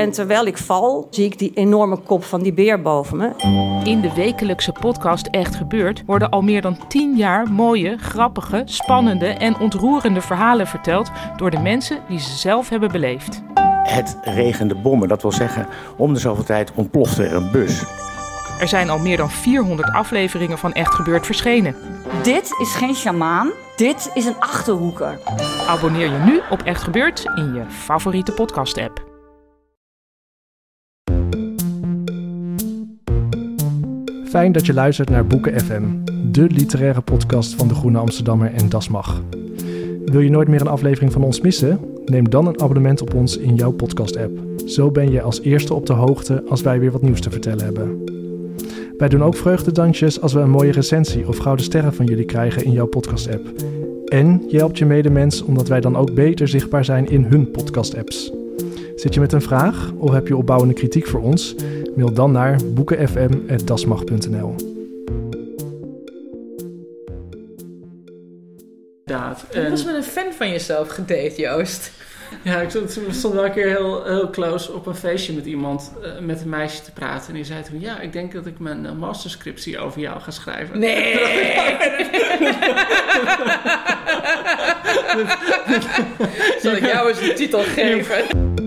En terwijl ik val, zie ik die enorme kop van die beer boven me. In de wekelijkse podcast Echt Gebeurd worden al meer dan 10 jaar mooie, grappige, spannende en ontroerende verhalen verteld door de mensen die ze zelf hebben beleefd. Het regende bommen, dat wil zeggen, om de zoveel tijd ontplofte er een bus. Er zijn al meer dan 400 afleveringen van Echt Gebeurd verschenen. Dit is geen sjamaan, dit is een Achterhoeker. Abonneer je nu op Echt Gebeurd in je favoriete podcast-app. Fijn dat je luistert naar Boeken FM, de literaire podcast van De Groene Amsterdammer en Das Mag. Wil je nooit meer een aflevering van ons missen? Neem dan een abonnement op ons in jouw podcast-app. Zo ben je als eerste op de hoogte als wij weer wat nieuws te vertellen hebben. Wij doen ook vreugdedansjes als we een mooie recensie of gouden sterren van jullie krijgen in jouw podcast-app. En je helpt je medemens omdat wij dan ook beter zichtbaar zijn in hun podcast-apps. Zit je met een vraag of heb je opbouwende kritiek voor ons? Mail dan naar boekenfm@dasmag.nl. Je was met een fan van jezelf gedate, Joost. Ja, ik stond wel een keer heel close op een feestje met iemand, met een meisje te praten. En die zei toen, ja, ik denk dat ik mijn masterscriptie over jou ga schrijven. Nee! Zal ik jou eens een titel geven?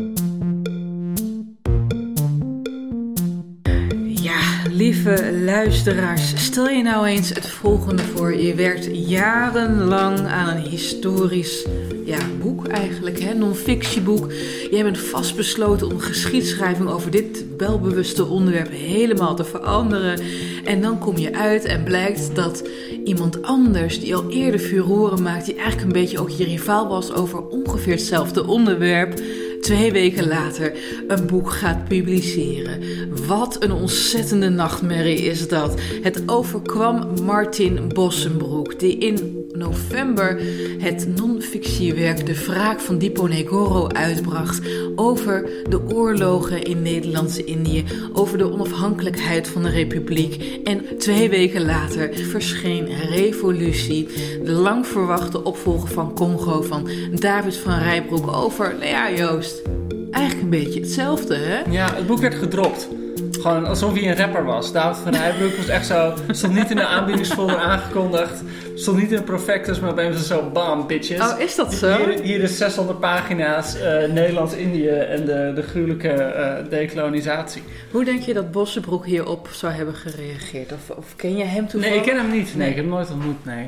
Lieve luisteraars, stel je nou eens het volgende voor. Je werkt jarenlang aan een historisch boek eigenlijk, non-fictieboek. Jij bent vastbesloten om geschiedschrijving over dit welbewuste onderwerp helemaal te veranderen. En dan kom je uit en blijkt dat iemand anders die al eerder furoren maakt, die eigenlijk een beetje ook je rivaal was over ongeveer hetzelfde onderwerp, 2 weken later een boek gaat publiceren. Wat een ontzettende nachtmerrie is dat. Het overkwam Martin Bossenbroek, die in november het non-fictiewerk De Wraak van Diponegoro uitbracht over de oorlogen in Nederlands-Indië, over de onafhankelijkheid van de republiek. En 2 weken later verscheen Revolutie, de lang verwachte opvolger van Congo van David van Rijbroek over, Joost, eigenlijk een beetje hetzelfde, hè? Ja, het boek werd gedropt. Gewoon alsof hij een rapper was. David van Rijbroek was echt zo, stond niet in de aanbiedingsfolder aangekondigd, stond niet in de prospectus, maar bij hem zo, bam, bitches. Oh, is dat zo? Hier is 600 pagina's Nederlands-Indië en de gruwelijke dekolonisatie. Hoe denk je dat Bossenbroek hierop zou hebben gereageerd? Of ken je hem toevallig? Nee, ik ken hem niet. Nee, ik heb hem nooit ontmoet, nee.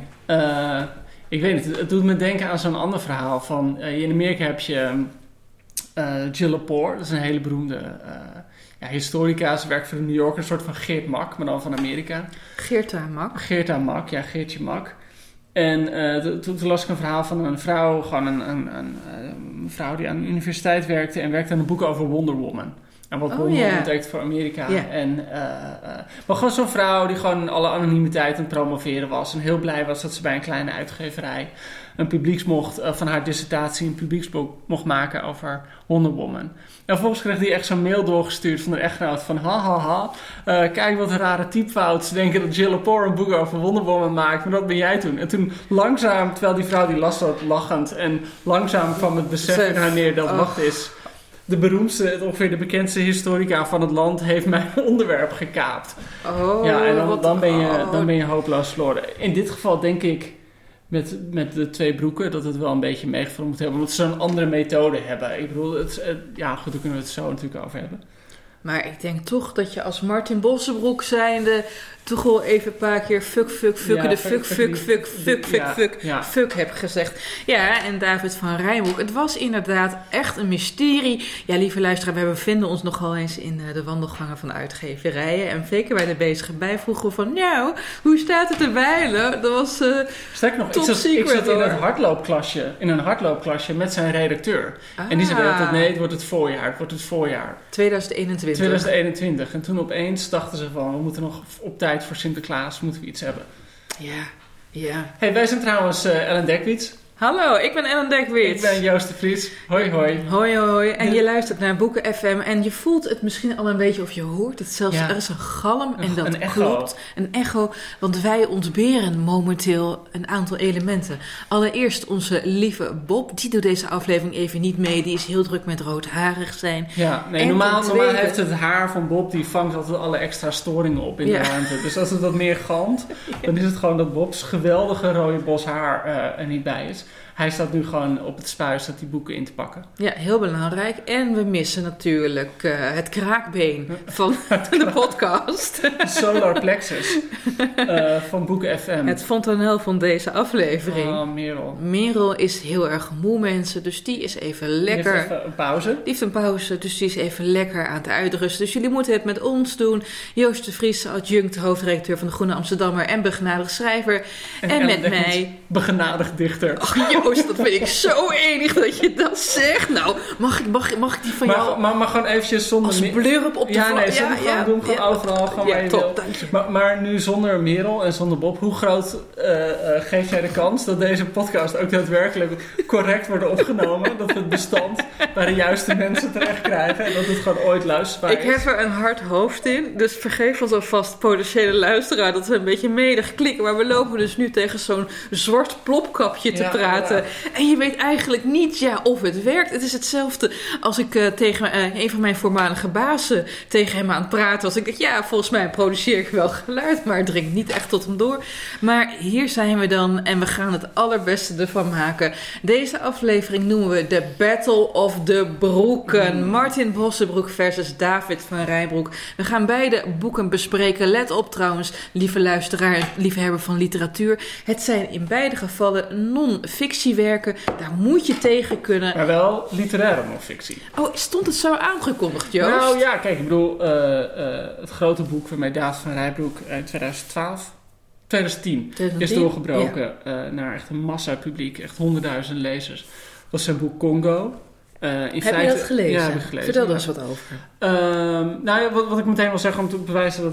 Ik weet niet, het doet me denken aan zo'n ander verhaal van, in Amerika heb je Jill Lepore, dat is een hele beroemde historica. Ze werkt voor de New Yorker, een soort van Geert Mak, maar dan van Amerika. Geerta Mak? Geerta Mak, ja, Geertje Mak. En toen las ik een verhaal van een vrouw, gewoon een vrouw die aan de universiteit werkte en werkte aan een boek over Wonder Woman. En wat Wonder Woman betekent voor Amerika. Yeah. En, maar gewoon zo'n vrouw die gewoon alle anonimiteit aan het promoveren was. En heel blij was dat ze bij een kleine uitgeverij een van haar dissertatie een publieksboek mocht maken over Wonder Woman. En vervolgens kreeg hij echt zo'n mail doorgestuurd van de echtgenoot van kijk wat een rare typfout. Ze denken dat Jill Lepore een boek over Wonder Woman maakt, maar dat ben jij toen. En toen langzaam, terwijl die vrouw die las dat lachend en langzaam kwam het besef in haar neer dat wacht is. De beroemdste, ongeveer de bekendste historica van het land heeft mijn onderwerp gekaapt. En dan ben je hopeloos verloren. In dit geval denk ik met de 2 broeken dat het wel een beetje meegevallen moet hebben. Omdat ze zo'n andere methode hebben. Ik bedoel, goed, daar kunnen we het zo natuurlijk over hebben. Maar ik denk toch dat je als Martin Bossenbroek zijnde toch wel even een paar keer fuck heb gezegd. Ja, en David van Rijbroek. Het was inderdaad echt een mysterie. Ja, lieve luisteraar, we bevinden ons nogal eens in de wandelgangen van uitgeverijen. En zeker bij de bezige bij vroegen we van, hoe staat het erbij? Dat was sterk nog, top secret. Ik zat in een hardloopklasje met zijn redacteur. En die zei altijd, nee, het wordt het voorjaar. 2021. En toen opeens dachten ze van, we moeten nog op tijd voor Sinterklaas moeten we iets hebben. Ja. Hey, wij zijn trouwens Ellen Dekwits. Hallo, ik ben Ellen Dekwits. Ik ben Joost de Vries. Hoi, hoi. Hoi, hoi. En je luistert naar Boeken FM en je voelt het misschien al een beetje of je hoort het zelfs. Ja. Er is een galm en dat een klopt. Een echo, want wij ontberen momenteel een aantal elementen. Allereerst onze lieve Bob, die doet deze aflevering even niet mee. Die is heel druk met roodharig zijn. Ja, nee, normaal heeft het haar van Bob, die vangt altijd alle extra storingen op in de ruimte. Dus als het wat meer galmt, dan is het gewoon dat Bob's geweldige rode bos haar er niet bij is. Hij staat nu gewoon op het spuis die boeken in te pakken. Ja, heel belangrijk. En we missen natuurlijk het kraakbeen van de podcast. De solar plexus van Boeken FM. Het fontanel van deze aflevering. Oh, Merel. Merel is heel erg moe, mensen. Dus die is even lekker... Die heeft even een pauze. Die heeft een pauze, dus die is even lekker aan het uitrusten. Dus jullie moeten het met ons doen. Joost de Vries, adjunct hoofdredacteur van de Groene Amsterdammer en begenadigd schrijver. En met mij... Begenadigd dichter. Ach, Joost, dat vind ik zo enig dat je dat zegt. Nou, mag ik die van jou... Maar gewoon eventjes zonder... Als blurp op de Ja, nee, doen gewoon overal. Gewoon waar je top, wil. Maar nu zonder Merel en zonder Bob, hoe groot geef jij de kans dat deze podcast ook daadwerkelijk correct wordt opgenomen? Dat we het bestand bij de juiste mensen terecht krijgen en dat het gewoon ooit luisterbaar is? Ik heb er een hard hoofd in, dus vergeef ons alvast potentiële luisteraar dat we een beetje medig klikken. Maar we lopen dus nu tegen zo'n zwart plopkapje te praten. Ja. En je weet eigenlijk niet of het werkt. Het is hetzelfde als ik tegen een van mijn voormalige bazen tegen hem aan het praten was. Ik dacht, volgens mij produceer ik wel geluid, maar het dringt niet echt tot hem door. Maar hier zijn we dan en we gaan het allerbeste ervan maken. Deze aflevering noemen we de Battle of the Broeken. Martin Bossebroek versus David van Rijbroek. We gaan beide boeken bespreken. Let op trouwens, lieve luisteraar, liefhebber van literatuur. Het zijn in beide gevallen non-fictiewerken. Daar moet je tegen kunnen. Maar wel literaire non-fictie. Oh, stond het zo aangekondigd, Joost? Nou ja, kijk, ik bedoel, het grote boek waarmee David van Rijbroek in 2010 is doorgebroken naar echt een massapubliek, echt 100.000 lezers. Dat was zijn boek Congo. Heb je dat gelezen? Ja, heb ik gelezen. Vertel er eens wat over. Wat ik meteen wil zeggen om te bewijzen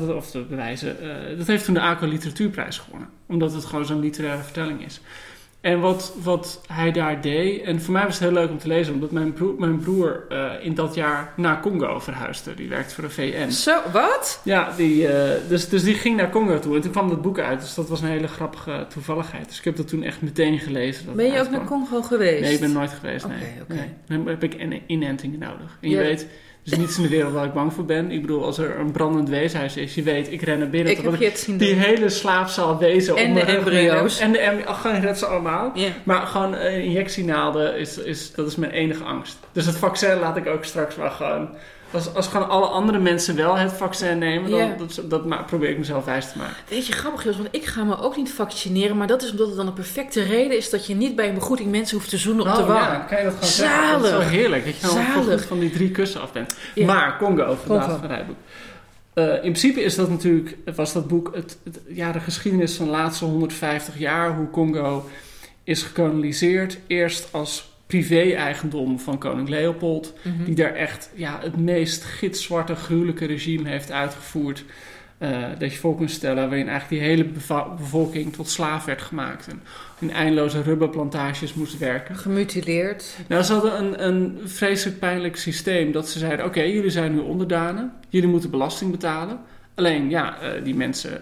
dat heeft toen de ACO Literatuurprijs gewonnen. Omdat het gewoon zo'n literaire vertelling is. En wat hij daar deed, en voor mij was het heel leuk om te lezen, omdat mijn broer in dat jaar naar Congo verhuisde. Die werkte voor de VN. Zo, wat? Ja, dus die ging naar Congo toe en toen kwam dat boek uit. Dus dat was een hele grappige toevalligheid. Dus ik heb dat toen echt meteen gelezen. Ben je ook naar Congo geweest? Nee, ik ben nooit geweest. Nee. Dan heb ik een inenting nodig. En je weet... Er is niets in de wereld waar ik bang voor ben. Ik bedoel, als er een brandend weeshuis is, je weet, ik ren naar binnen. Ik heb je het zien die hele slaapzaal wezen. En de embryo's. En gewoon red ze allemaal. Yeah. Maar gewoon injectienaalden, dat is mijn enige angst. Dus het vaccin laat ik ook straks maar gewoon... Als gewoon alle andere mensen wel het vaccin nemen, dan probeer ik mezelf wijs te maken. Weet je, grappig is, want ik ga me ook niet vaccineren, maar dat is omdat het dan een perfecte reden is dat je niet bij een begroeting mensen hoeft te zoenen op de wang. Ja, kan je dat gewoon zeggen? Dat is zo heerlijk, dat je nou goed van die 3 kussen af bent. Ja. Maar Congo, vandaag van Rijboek. In principe was dat boek de geschiedenis van de laatste 150 jaar, hoe Congo is gekoloniseerd. Eerst als privé-eigendom van koning Leopold, die daar echt het meest gitzwarte, gruwelijke regime heeft uitgevoerd. Dat je voor kunt stellen, waarin eigenlijk die hele bevolking tot slaaf werd gemaakt en in eindeloze rubberplantages moest werken. Gemutileerd. Nou, ze hadden een vreselijk pijnlijk systeem dat ze zeiden, oké, jullie zijn nu onderdanen, jullie moeten belasting betalen. Alleen, die mensen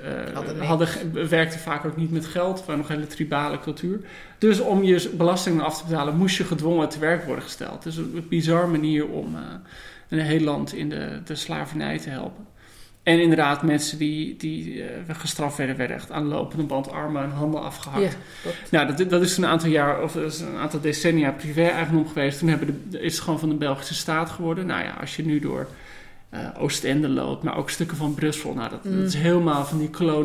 werkten vaak ook niet met geld. Het was nog een hele tribale cultuur. Dus om je belasting af te betalen, moest je gedwongen te werk worden gesteld. Dus een bizar manier om een heel land in de slavernij te helpen. En inderdaad, mensen die gestraft werden echt aan de lopende band armen en handen afgehakt. Ja, dat is een aantal decennia privé-eigendom geweest. Toen is het gewoon van de Belgische staat geworden. Nou ja, als je nu door Oostende loopt, maar ook stukken van Brussel. Nou, dat is helemaal van die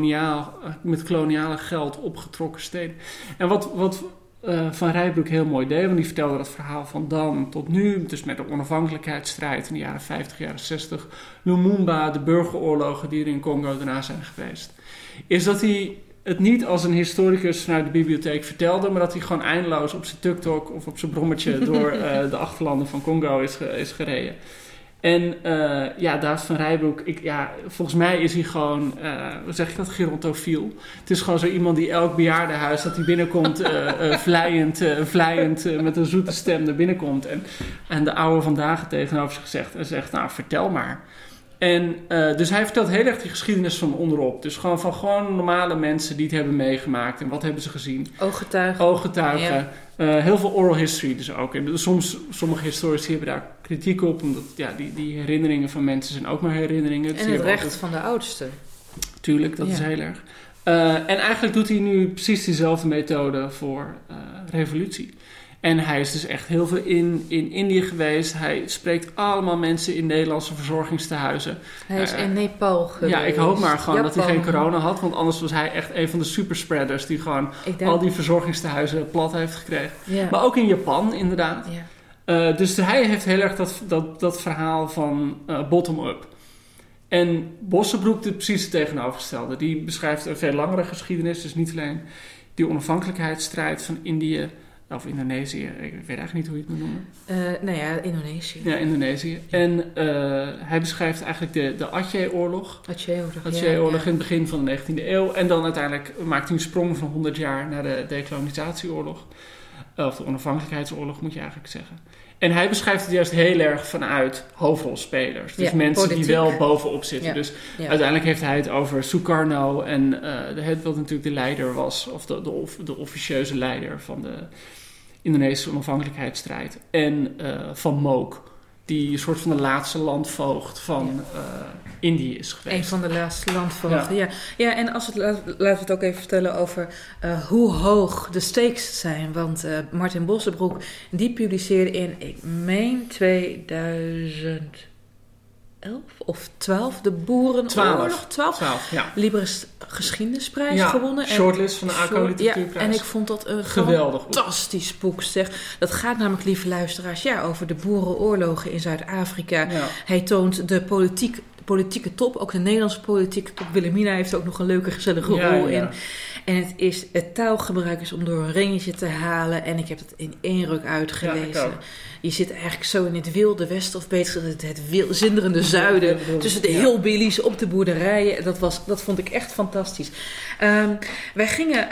met koloniale geld opgetrokken steden. En wat Van Rijbroek heel mooi deed, want die vertelde dat verhaal van dan tot nu, dus met de onafhankelijkheidsstrijd in de jaren 50, jaren 60, Lumumba, de burgeroorlogen die er in Congo daarna zijn geweest, is dat hij het niet als een historicus vanuit de bibliotheek vertelde, maar dat hij gewoon eindeloos op zijn tuk-tuk of op zijn brommetje door de achterlanden van Congo is gereden. En David van Rijbroek, volgens mij is hij gewoon, hoe zeg je dat, gerontofiel. Het is gewoon zo iemand die elk bejaardenhuis dat hij binnenkomt, vlijend met een zoete stem naar binnenkomt. En de oude vandaag tegenover zich zegt, nou, vertel maar. En dus hij vertelt heel erg die geschiedenis van onderop. Dus gewoon van normale mensen die het hebben meegemaakt. En wat hebben ze gezien? Ooggetuigen. Ja. Heel veel oral history dus ook. En sommige historici hebben daar kritiek op. Omdat die herinneringen van mensen zijn ook maar herinneringen. En het recht van de oudsten. Tuurlijk, dat is heel erg. En eigenlijk doet hij nu precies diezelfde methode voor revolutie. En hij is dus echt heel veel in Indië geweest. Hij spreekt allemaal mensen in Nederlandse verzorgingstehuizen. Hij is in Nepal geweest. Ja, ik hoop maar gewoon dat hij geen corona had. Want anders was hij echt een van de superspreaders die gewoon al die verzorgingstehuizen plat heeft gekregen. Ja. Maar ook in Japan, inderdaad. Ja. Dus hij heeft heel erg dat verhaal van bottom-up. En Bossebroek doet precies het tegenovergestelde. Die beschrijft een veel langere geschiedenis. Dus niet alleen die onafhankelijkheidsstrijd van Indië... Of Indonesië, ik weet eigenlijk niet hoe je het moet noemen. Indonesië. Ja, Indonesië. Ja. En hij beschrijft eigenlijk de Aceh-oorlog. Aceh-oorlog in het begin van de 19e eeuw. En dan uiteindelijk maakt hij een sprong van 100 jaar naar de dekolonisatieoorlog. Of de onafhankelijkheidsoorlog moet je eigenlijk zeggen. En hij beschrijft het juist heel erg vanuit hoofdrolspelers. Dus mensen politiek. Die wel bovenop zitten. Ja. Dus uiteindelijk heeft hij het over Sukarno. En wat natuurlijk de leider was. Of de officieuze leider van de Indonesische onafhankelijkheidsstrijd. En Van Mook. Die een soort van de laatste landvoogd van Indië is geweest. Een van de laatste landvoogden, ja. En laten we het ook even vertellen over hoe hoog de stakes zijn. Want Martin Bossebroek, die publiceerde in, ik meen 2011 of 12, de Boerenoorlog. 12, ja. Libris Geschiedenisprijs gewonnen. Shortlist van de ACO Literatuurprijs. En ik vond dat een fantastisch boek, zeg. Dat gaat namelijk, lieve luisteraars, over de boerenoorlogen in Zuid-Afrika. Ja. Hij toont de politieke top, ook de Nederlandse politieke top. Wilhelmina heeft ook nog een leuke, gezellige rol in. En het taalgebruik is om door een ringetje te halen. En ik heb het in één ruk uitgelezen. Je zit eigenlijk zo in het wilde westen, of beter het zinderende zuiden. Tussen de hillbillies op de boerderijen. Dat vond ik echt fantastisch. Wij gingen...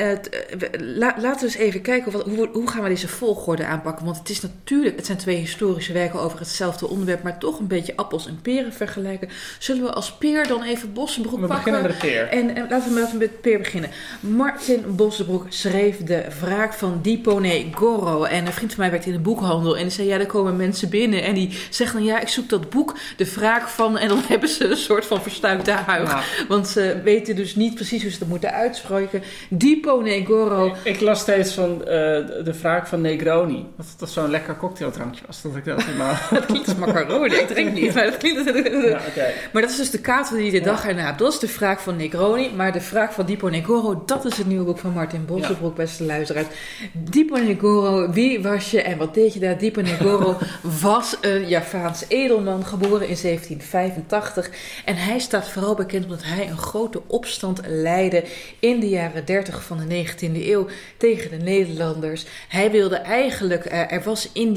laten we eens even kijken hoe gaan we deze volgorde aanpakken. Want het zijn 2 historische werken over hetzelfde onderwerp, maar toch een beetje appels en peren vergelijken. Zullen we als peer dan even Bossebroek pakken? We beginnen met de peer. En laten we met peer beginnen. Martin Bossebroek schreef De Wraak van Diponegoro. En een vriend van mij werkt in een boekhandel. En die zei, er komen mensen binnen. En die zeggen dan, ik zoek dat boek, De Wraak van... En dan hebben ze een soort van verstuikte huig. Ja. Want ze weten dus niet precies hoe ze dat moeten uitspreken. Diponegoro. Ik las steeds van De Wraak van Negroni. Dat zo'n lekker cocktaildrankje was. Dat ik dat helemaal... Dat klinkt als macaroni. Ik drink niet, maar dat klinkt... Maar dat is dus de kater die de dag erna hebt. Dat is De Wraak van Negroni. Maar De Wraak van Diponegoro, dat is het nieuwe boek van Martin Bossebroek, beste luisteraars. Diponegoro, wie was je en wat deed je daar? Diponegoro was een Javaans edelman, geboren in 1785. En hij staat vooral bekend omdat hij een grote opstand leidde in de jaren 30 van de 19e eeuw tegen de Nederlanders. Hij wilde eigenlijk, er was in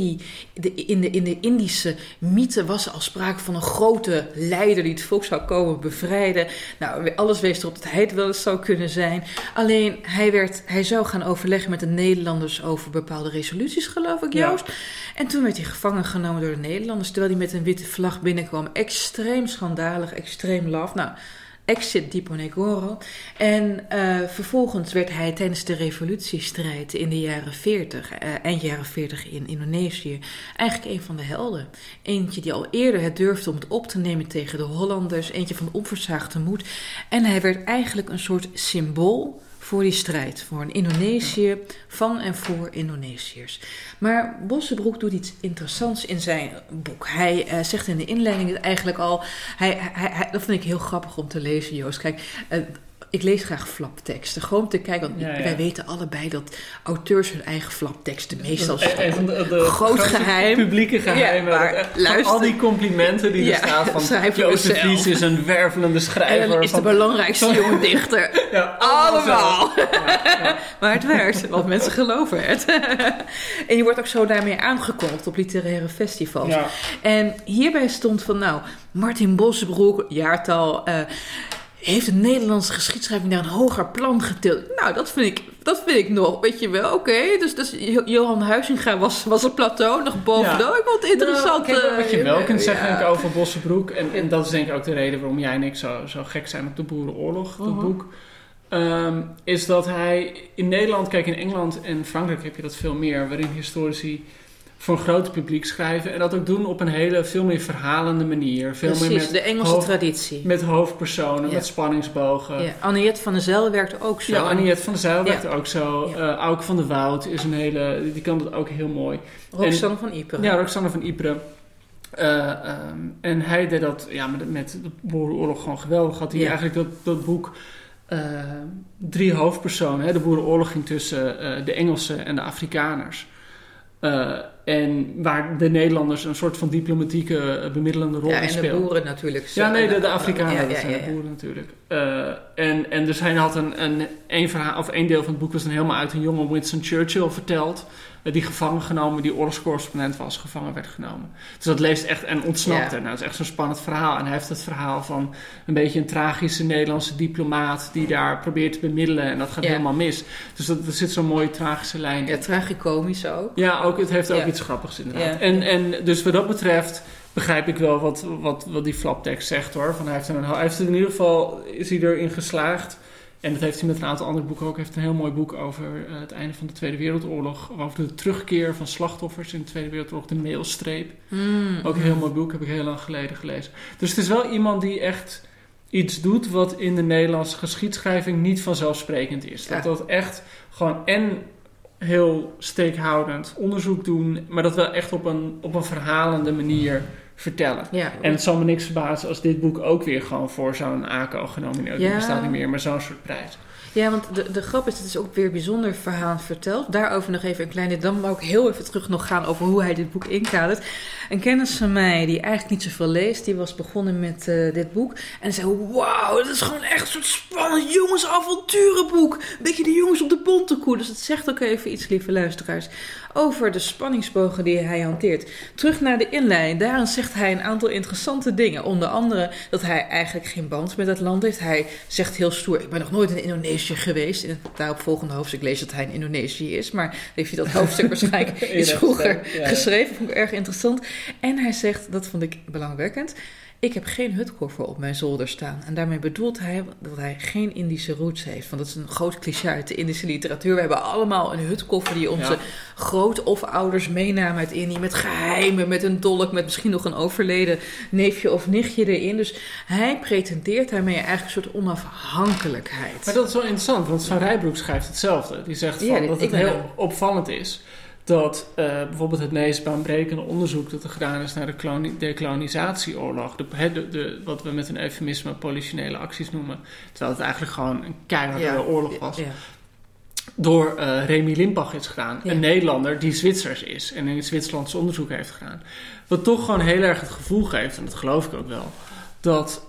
de Indische mythe was er al sprake van een grote leider die het volk zou komen bevrijden. Nou, alles wees erop dat hij het wel eens zou kunnen zijn. Alleen, hij zou gaan overleggen met de Nederlanders over bepaalde resoluties, geloof ik, Joost. Ja. En toen werd hij gevangen genomen door de Nederlanders, terwijl hij met een witte vlag binnenkwam. Extreem schandalig, extreem laf. Nou, exit Diponegoro. En vervolgens werd hij tijdens de revolutiestrijd in de jaren 40, eind jaren 40 in Indonesië, eigenlijk een van de helden. Eentje die al eerder het durfde om het op te nemen tegen de Hollanders. Eentje van onversaagde moed. En hij werd eigenlijk een soort symbool voor die strijd, voor een Indonesië, van en voor Indonesiërs. Maar Bossebroek doet iets interessants in zijn boek. Hij zegt in de inleiding eigenlijk al, dat vind ik heel grappig om te lezen, Joost. Kijk, Ik lees graag flapteksten. Gewoon te kijken, want wij weten allebei dat auteurs hun eigen flapteksten meestal van de groot geheim. Publieke geheimen. Maar luister, al die complimenten die er staan van Jozef Vries is een wervelende schrijver. En dan is de belangrijkste jonge dichter. Allemaal. Ja. Maar het werkt, want mensen geloven het. En je wordt ook zo daarmee aangekondigd op literaire festivals. Ja. En hierbij stond van, Martin Bosbroek, jaartal, heeft de Nederlandse geschiedschrijving naar een hoger plan getild. Dat vind ik nog, weet je wel, oké. Dus Johan Huizinga was het plateau nog bovenaan. Ik vond het interessant. Wat je wel kunt zeggen over Bosbroek, en dat is denk ik ook de reden waarom jij en ik zo gek zijn op de Boerenoorlog, dat boek, is dat hij in Nederland, kijk, in Engeland en Frankrijk heb je dat veel meer, waarin historici voor een groot publiek schrijven en dat ook doen op een veel meer verhalende manier. Veel meer met de Engelse traditie. Met hoofdpersonen, met spanningsbogen. Ja. Anniette van der Zijl werkt ook zo. Ja, Anniette van der Zijl werkt ook zo. Auke van der Woud is die kan dat ook heel mooi. Roxanne van Ypres. Ja, Roxanne van Ypres. En hij deed dat met de Boerenoorlog gewoon geweldig. Had hij eigenlijk dat boek 3 hoofdpersonen. De Boerenoorlog ging tussen de Engelsen en de Afrikaners. En waar de Nederlanders een soort van diplomatieke bemiddelende rol in speelden. En de boeren natuurlijk. De Afrikanen, dat zijn de boeren natuurlijk. En dus hij had een verhaal, of een deel van het boek was dan helemaal uit een jonge Winston Churchill verteld. Die gevangen genomen, die oorlogscorrespondent was, gevangen werd genomen. Dus dat leest echt en ontsnapte. Ja. Het is echt zo'n spannend verhaal. En hij heeft het verhaal van een beetje een tragische Nederlandse diplomaat die daar probeert te bemiddelen en dat gaat helemaal mis. Dus er zit zo'n mooie tragische lijn in. Ja, tragicomisch ook. Ja, ook, het heeft ook iets grappigs inderdaad. Ja. En dus wat dat betreft begrijp ik wel wat die flaptekst zegt hoor. Van hij heeft in ieder geval is hij erin geslaagd. En dat heeft hij met een aantal andere boeken ook. Hij heeft een heel mooi boek over het einde van de Tweede Wereldoorlog. Over de terugkeer van slachtoffers in de Tweede Wereldoorlog. De mailstreep. Ook een heel mooi boek. Heb ik heel lang geleden gelezen. Dus het is wel iemand die echt iets doet wat in de Nederlandse geschiedschrijving niet vanzelfsprekend is. Ja. Dat echt gewoon heel steekhoudend onderzoek doen. Maar dat wel echt op een verhalende manier vertellen. Ja. En het zal me niks verbazen als dit boek ook weer gewoon voor zo'n ACO genomineerd wordt. Die bestaat niet meer, maar zo'n soort prijs. Ja, want de grap is, het is ook weer een bijzonder verhaal verteld. Daarover nog even een kleine, dan wou ik heel even terug nog gaan over hoe hij dit boek inkadert. Een kennis van mij, die eigenlijk niet zoveel leest, die was begonnen met dit boek. En zei, wauw, dat is gewoon echt een soort spannend jongensavonturenboek. Een beetje de jongens op de bonte koe. Dus het zegt ook even iets, lieve luisteraars, over de spanningsbogen die hij hanteert. Terug naar de inleiding. Daarin zegt hij een aantal interessante dingen. Onder andere dat hij eigenlijk geen band met het land heeft. Hij zegt heel stoer, ik ben nog nooit in Indonesië geweest. In het daaropvolgende hoofdstuk lees dat hij in Indonesië is. Maar heeft hij dat hoofdstuk waarschijnlijk iets vroeger geschreven. Vond ik erg interessant. En hij zegt, dat vond ik belangwekkend, ik heb geen hutkoffer op mijn zolder staan. En daarmee bedoelt hij dat hij geen Indische roots heeft. Want dat is een groot cliché uit de Indische literatuur. We hebben allemaal een hutkoffer die onze groot- of ouders meenamen uit Indië. Met geheimen, met een dolk, met misschien nog een overleden neefje of nichtje erin. Dus hij pretendeert daarmee eigenlijk een soort onafhankelijkheid. Maar dat is wel interessant, want Van Rijbroek schrijft hetzelfde. Die zegt dat het heel opvallend is dat bijvoorbeeld het meest baanbrekende onderzoek dat er gedaan is naar de dekolonisatieoorlog, wat we met een eufemisme politionele acties noemen, terwijl het eigenlijk gewoon een keiharde oorlog was, door Remy Limpach is gedaan. Een Nederlander die Zwitsers is en in het Zwitserlands onderzoek heeft gedaan. Wat toch gewoon heel erg het gevoel geeft, en dat geloof ik ook wel, dat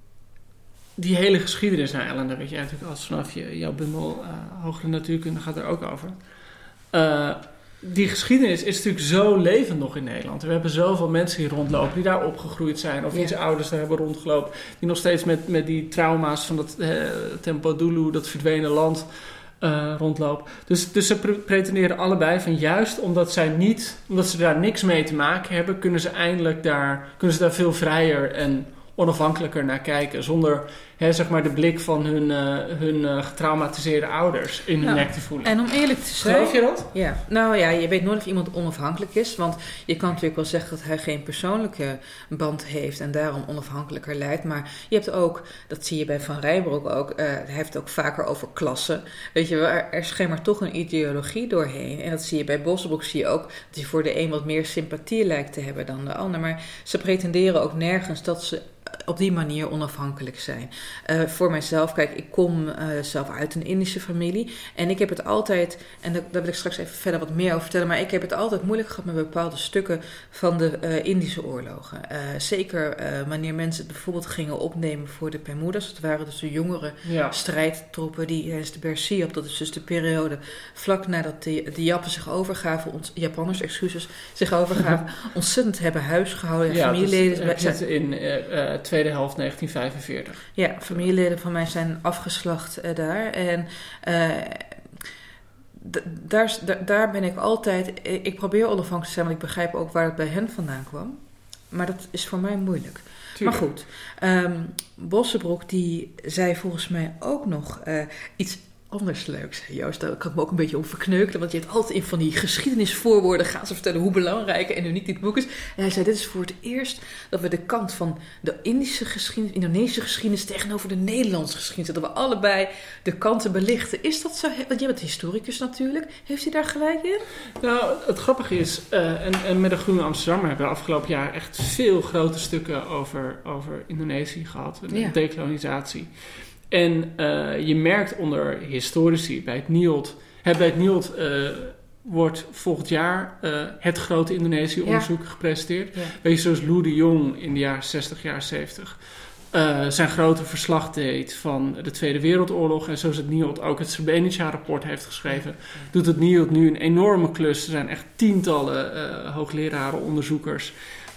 die hele geschiedenis, Ellen, daar weet jij natuurlijk als vanaf jouw bundel hogere natuurkunde gaat er ook over. Die geschiedenis is natuurlijk zo levend nog in Nederland. We hebben zoveel mensen hier rondlopen die daar opgegroeid zijn. Of die ouders daar hebben rondgelopen. Die nog steeds met die trauma's van dat Tempo Dulu, dat verdwenen land, rondlopen. Dus ze pretenderen allebei van juist omdat ze daar niks mee te maken hebben, kunnen ze daar veel vrijer en onafhankelijker naar kijken. Zonder zeg maar de blik van hun getraumatiseerde ouders in hun nek te voelen. En om eerlijk te zijn, geloof je dat? Ja. Nou ja, je weet nooit of iemand onafhankelijk is. Want je kan natuurlijk wel zeggen dat hij geen persoonlijke band heeft en daarom onafhankelijker lijkt. Maar je hebt ook, dat zie je bij Van Rijbroek ook, hij heeft het ook vaker over klassen. Weet je wel, er schemert toch een ideologie doorheen. En dat zie je bij Bosbroek, zie je ook dat hij voor de een wat meer sympathie lijkt te hebben dan de ander. Maar ze pretenderen ook nergens dat ze op die manier onafhankelijk zijn. Voor mijzelf, kijk, ik kom zelf uit een Indische familie. En ik heb het altijd, en daar wil ik straks even verder wat meer over vertellen, maar ik heb het altijd moeilijk gehad met bepaalde stukken van de Indische oorlogen. Zeker wanneer mensen het bijvoorbeeld gingen opnemen voor de Pemudas. Dat waren dus de jongere strijdtroepen die tijdens de Bersiap, dat is dus de periode vlak nadat de Jappen zich overgaven, Japanners, zich overgaven, ontzettend hebben huisgehouden. Ja, familieleden dus zitten in tweede helft 1945. Ja, familieleden van mij zijn afgeslacht daar. En daar ben ik altijd. Ik probeer onafhankelijk te zijn, want ik begrijp ook waar het bij hen vandaan kwam. Maar dat is voor mij moeilijk. Tuurlijk. Maar goed, Bossebroek die zei volgens mij ook nog iets anders leuks. Joost, daar kan ik me ook een beetje om verkneukelen, want je hebt altijd in van die geschiedenisvoorwoorden gaan ze vertellen hoe belangrijk en uniek dit boek is. En hij zei, dit is voor het eerst dat we de kant van de Indonesische geschiedenis tegenover de Nederlandse geschiedenis, dat we allebei de kanten belichten. Is dat zo? Want jij bent historicus natuurlijk. Heeft hij daar gelijk in? Nou, het grappige is, en met de Groene Amsterdammer hebben we afgelopen jaar echt veel grote stukken over Indonesië gehad. De dekolonisatie. En je merkt onder historici bij het NIOD... Bij het NIOD wordt volgend jaar het grote Indonesië-onderzoek gepresenteerd. Ja. Weet je, zoals Lou de Jong in de jaren 60, jaren 70... zijn grote verslag deed van de Tweede Wereldoorlog. En zoals het NIOD ook het Srebrenica-rapport heeft geschreven... doet het NIOD nu een enorme klus. Er zijn echt tientallen hoogleraren, onderzoekers...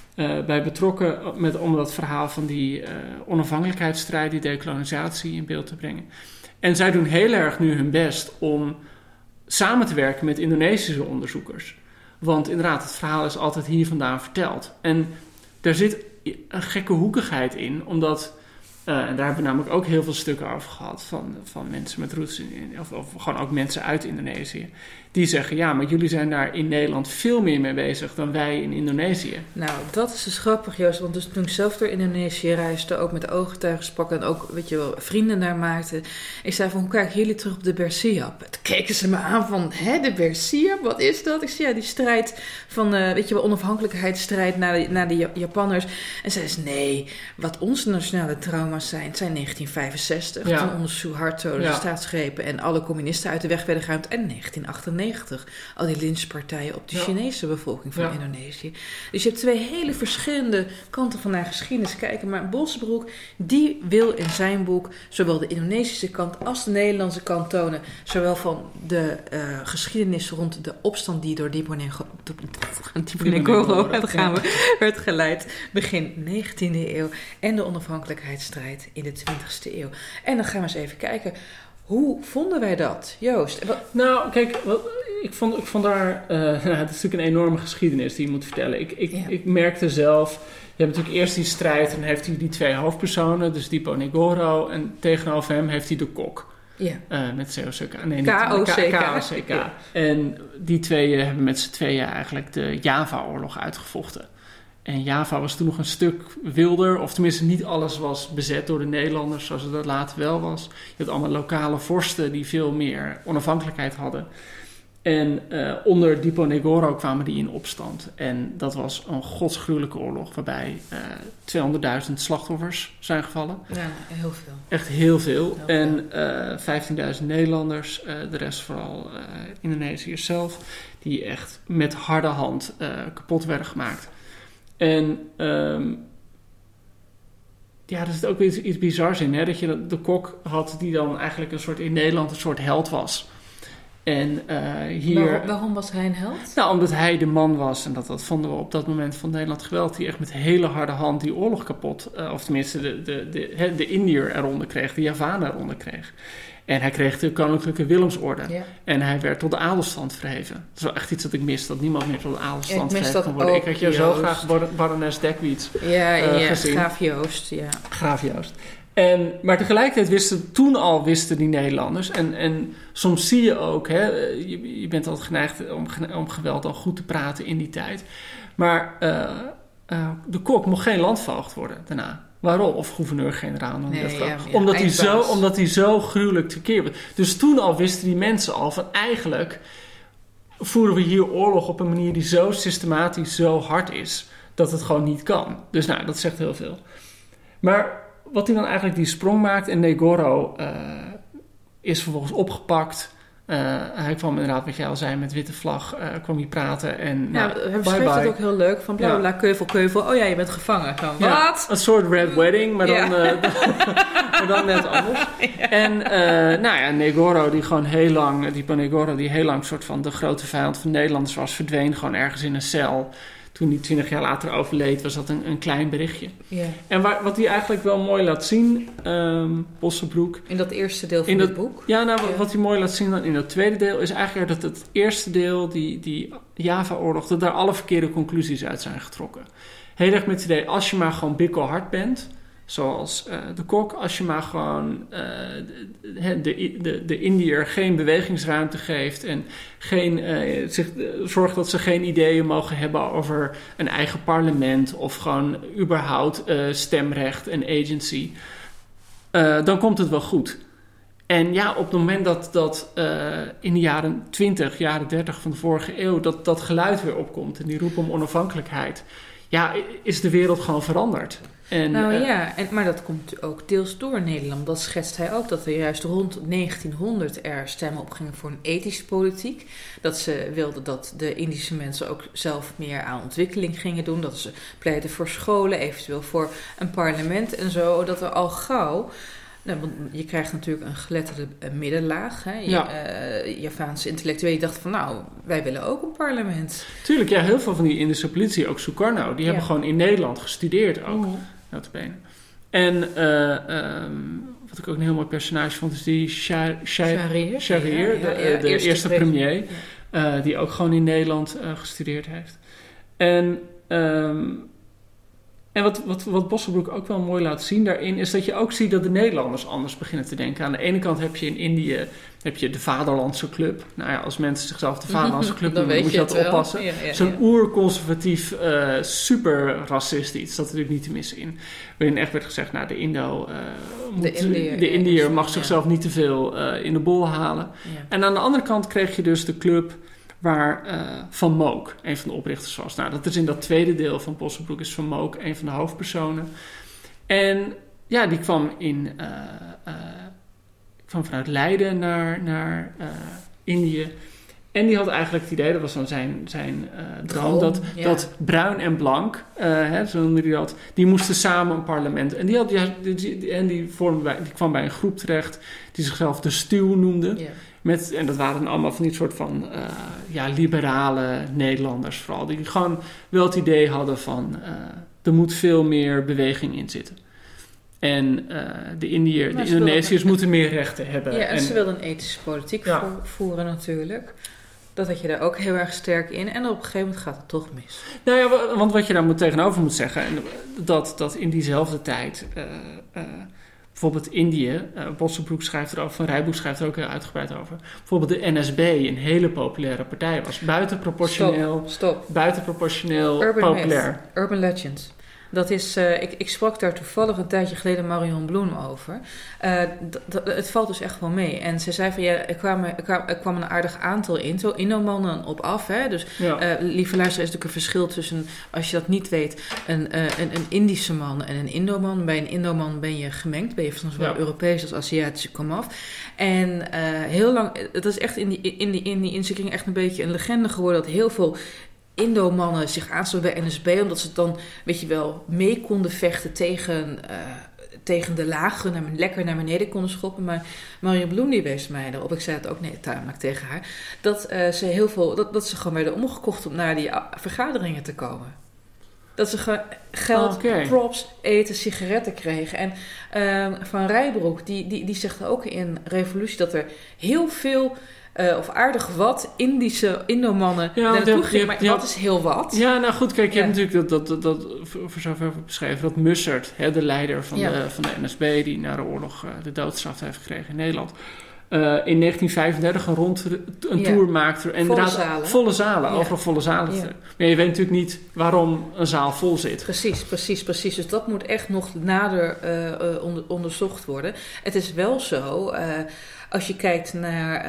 bij betrokken om dat verhaal van die onafhankelijkheidsstrijd, die dekolonisatie in beeld te brengen. En zij doen heel erg nu hun best om samen te werken met Indonesische onderzoekers. Want inderdaad, het verhaal is altijd hier vandaan verteld. En daar zit een gekke hoekigheid in, omdat... en daar hebben we namelijk ook heel veel stukken over gehad van mensen met roots of gewoon ook mensen uit Indonesië. Die zeggen, ja, maar jullie zijn daar in Nederland veel meer mee bezig dan wij in Indonesië. Nou, dat is dus grappig, Joost. Want dus toen ik zelf door Indonesië reisde, ook met ooggetuigen sprak en ook, weet je wel, vrienden daar maakte. Ik zei van, hoe kijken jullie terug op de Bersiap? Toen keken ze me aan van, de Bersiap? Wat is dat? Ik zei, ja, die strijd van, weet je wel, onafhankelijkheidsstrijd naar de Japanners. En zei ze, nee, wat onze nationale trauma's zijn 1965. Ja. Toen onder Suharto de staatsgrepen en alle communisten uit de weg werden geruimd. En 1998. Al die lynchpartijen op de Chinese bevolking van Indonesië. Dus je hebt twee hele verschillende kanten van naar geschiedenis kijken. Maar Bossebroek, die wil in zijn boek zowel de Indonesische kant als de Nederlandse kant tonen. Zowel van de geschiedenis rond de opstand die door Diponegoro werd geleid begin 19e eeuw. En de onafhankelijkheidsstrijd in de 20e eeuw. En dan gaan we eens even kijken... Hoe vonden wij dat, Joost? Nou, kijk, ik vond daar... het is natuurlijk een enorme geschiedenis die je moet vertellen. Ik merkte zelf... Je hebt natuurlijk eerst die strijd... en dan heeft hij die twee hoofdpersonen... dus Diponegoro... en tegenover hem heeft hij de Kok. Ja. Met COCK. Nee, KOCK. Ja. En die twee hebben met z'n tweeën eigenlijk de Java-oorlog uitgevochten. En Java was toen nog een stuk wilder, of tenminste niet alles was bezet door de Nederlanders, zoals het dat later wel was. Je had allemaal lokale vorsten die veel meer onafhankelijkheid hadden. En onder Diponegoro kwamen die in opstand. En dat was een godsgruwelijke oorlog, waarbij 200.000 slachtoffers zijn gevallen. Ja, heel veel. Echt heel veel. En 15.000 Nederlanders, de rest vooral Indonesiërs zelf, die echt met harde hand kapot werden gemaakt. En er zit ook iets bizars in, hè? Dat je de Kok had die dan eigenlijk in Nederland een soort held was. En hier... Waarom was hij een held? Nou, omdat hij de man was, en dat vonden we op dat moment van Nederland geweld, die echt met hele harde hand die oorlog kapot, of tenminste de Indiër eronder kreeg, de Javaan eronder kreeg. En hij kreeg de Koninklijke Willemsorde. Ja. En hij werd tot de adelstand verheven. Dat is wel echt iets dat ik mis. Dat niemand meer tot de adelstand verheven kan worden. Ik had je zo graag barones Dekwiets gezien. Graaf Joost. Ja. Graaf Joost. Maar tegelijkertijd wisten die Nederlanders. En soms zie je ook... je bent altijd geneigd om geweld al goed te praten in die tijd. Maar de Kok mocht geen landvoogd worden daarna. Waarom? Of gouverneur-generaal. Omdat hij zo gruwelijk tekeer werd. Dus toen al wisten die mensen al van eigenlijk voeren we hier oorlog op een manier die zo systematisch, zo hard is, dat het gewoon niet kan. Dus dat zegt heel veel. Maar wat hij dan eigenlijk die sprong maakt... en Negoro is vervolgens opgepakt... hij kwam inderdaad, wat jij al zei, met witte vlag, kwam hij praten en hij beschrijft het ook heel leuk, van bla bla, keuvel, oh ja, je bent gevangen. Gewoon, wat? Een soort Red Wedding, maar dan, maar dan net anders. Ja. En Negoro, die heel lang soort van de grote vijand van Nederlanders was, verdween gewoon ergens in een cel. Toen hij 20 jaar later overleed, was dat een klein berichtje. Yeah. En wat hij eigenlijk wel mooi laat zien, Bossenbroek... In dat eerste deel van het boek? Ja, wat hij mooi laat zien dan in dat tweede deel... is eigenlijk dat het eerste deel, die Java-oorlog... dat daar alle verkeerde conclusies uit zijn getrokken. Heel erg met het idee, als je maar gewoon bikkelhard bent... zoals de kok, als je maar gewoon de Indiër geen bewegingsruimte geeft... en zorgt dat ze geen ideeën mogen hebben over een eigen parlement... of gewoon überhaupt stemrecht en agency... dan komt het wel goed. En ja, op het moment dat in de jaren 20, jaren 30 van de vorige eeuw... dat geluid weer opkomt en die roep om onafhankelijkheid... ja, is de wereld gewoon veranderd. Maar dat komt ook deels door Nederland. Dat schetst hij ook, dat er juist rond 1900 er stemmen opgingen voor een ethische politiek. Dat ze wilden dat de Indische mensen ook zelf meer aan ontwikkeling gingen doen. Dat ze pleiten voor scholen, eventueel voor een parlement en zo. Dat er al gauw... want je krijgt natuurlijk een geletterde middenlaag. Hè? Javaanse intellectuelen dachten van... wij willen ook een parlement. Tuurlijk, ja, heel veel van die Indische politie, ook Sukarno... die hebben gewoon in Nederland gestudeerd ook. Notabene. En wat ik ook een heel mooi personage vond... is die Shahriar, de eerste premier... die ook gewoon in Nederland gestudeerd heeft. En wat Bossenbroek ook wel mooi laat zien daarin... is dat je ook ziet dat de Nederlanders anders beginnen te denken. Aan de ene kant heb je in Indië de Vaderlandse Club. Nou ja, als mensen zichzelf de Vaderlandse Club noemen... moet je dat oppassen. Ja. Zo'n oerconservatief, super racistisch. Dat natuurlijk niet te missen in. Waarin echt werd gezegd... de Indiër mag zichzelf niet te veel in de bol halen. Ja. En aan de andere kant kreeg je dus de club... waar Van Mook een van de oprichters was. Nou, dat is in dat tweede deel van Bossenbroek... is Van Mook een van de hoofdpersonen. En ja, die kwam vanuit Leiden naar Indië. En die had eigenlijk het idee... dat was dan zijn droom... dat bruin en blank... zo noemde hij dat... die moesten samen een parlement... en die kwam bij een groep terecht... die zichzelf de Stuw noemde... Yeah. En dat waren allemaal van die soort van liberale Nederlanders vooral. Die gewoon wel het idee hadden van... er moet veel meer beweging in zitten. En de Indonesiërs moeten meer rechten hebben. Ja, en ze wilden een ethische politiek voeren natuurlijk. Dat had je daar ook heel erg sterk in. En op een gegeven moment gaat het toch mis. Nou ja, want wat je daar tegenover moet zeggen... dat in diezelfde tijd... bijvoorbeeld Indië, Bossenbroek schrijft erover, Van Rijboek schrijft er ook heel uitgebreid over. Bijvoorbeeld de NSB, een hele populaire partij was. Buitenproportioneel populair. Myth, Urban Legend. Dat is, ik sprak daar toevallig een tijdje geleden Marion Bloem over. Het valt dus echt wel mee. En ze zei van, er kwam een aardig aantal Indomannen op af. Hè? Dus, lieve luisteraar, is natuurlijk een verschil tussen, als je dat niet weet, een Indische man en een Indoman. Bij een Indoman ben je gemengd, ben je van zowel Europees als Aziatische komaf. En heel lang, dat is echt in die inzikking echt een beetje een legende geworden, dat heel veel Indo-mannen zich aansloten bij NSB... omdat ze dan, weet je wel, mee konden vechten tegen de lagen... lekker naar beneden konden schoppen. Maar Marion Bloem die wees mij erop... ik zei het ook tamelijk tegen haar... dat ze gewoon werden omgekocht om naar die vergaderingen te komen. Dat ze geld, props, eten, sigaretten kregen. En Van Rijbroek, die zegt ook in Revolutie... dat er heel veel... of aardig wat Indomannen naartoe gingen, maar dat is heel wat. Ja, nou goed, kijk, je hebt natuurlijk dat voor zover beschreven, dat Mussert, de leider van de NSB, die na de oorlog de doodstraf heeft gekregen in Nederland. in 1935 een tour maakte. En volle zalen. Volle zalen, overal volle zalen. Ja. Maar je weet natuurlijk niet waarom een zaal vol zit. Precies. Dus dat moet echt nog nader onderzocht worden. Het is wel zo, als je kijkt naar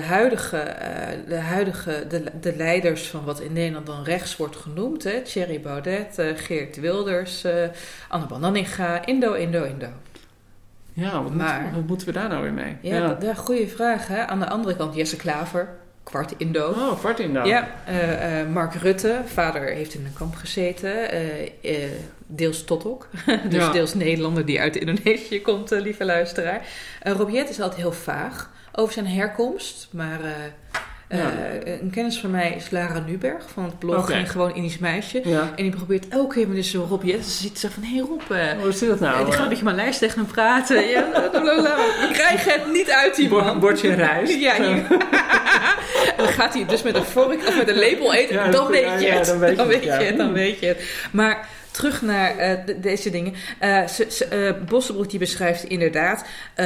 de leiders van wat in Nederland dan rechts wordt genoemd. Hè, Thierry Baudet, Geert Wilders, Anne Banninga, Indo. Ja, wat moeten we daar nou weer mee? Ja, goede vraag. Hè? Aan de andere kant Jesse Klaver, kwart Indo. Oh, kwart Indo. Ja, Mark Rutte, vader heeft in een kamp gezeten. Deels Totok, dus deels Nederlander die uit Indonesië komt, lieve luisteraar. Robiet is altijd heel vaag over zijn herkomst, maar... een kennis van mij is Lara Nuberg van het blog en gewoon Indisch meisje. Ja. En die probeert elke keer met dus Rob Jetten. Ze ziet zo van, hey Rob. Hoe is dat nou? Die gaat een beetje mijn lijst tegen hem praten. We krijgen het niet uit die man. Bordje rijst. Ja, en dan gaat hij dus met een vork of met een lepel eten. Ja, dan weet je het. Dan weet je het. Maar... Terug naar deze dingen. Bossenbroek die beschrijft inderdaad...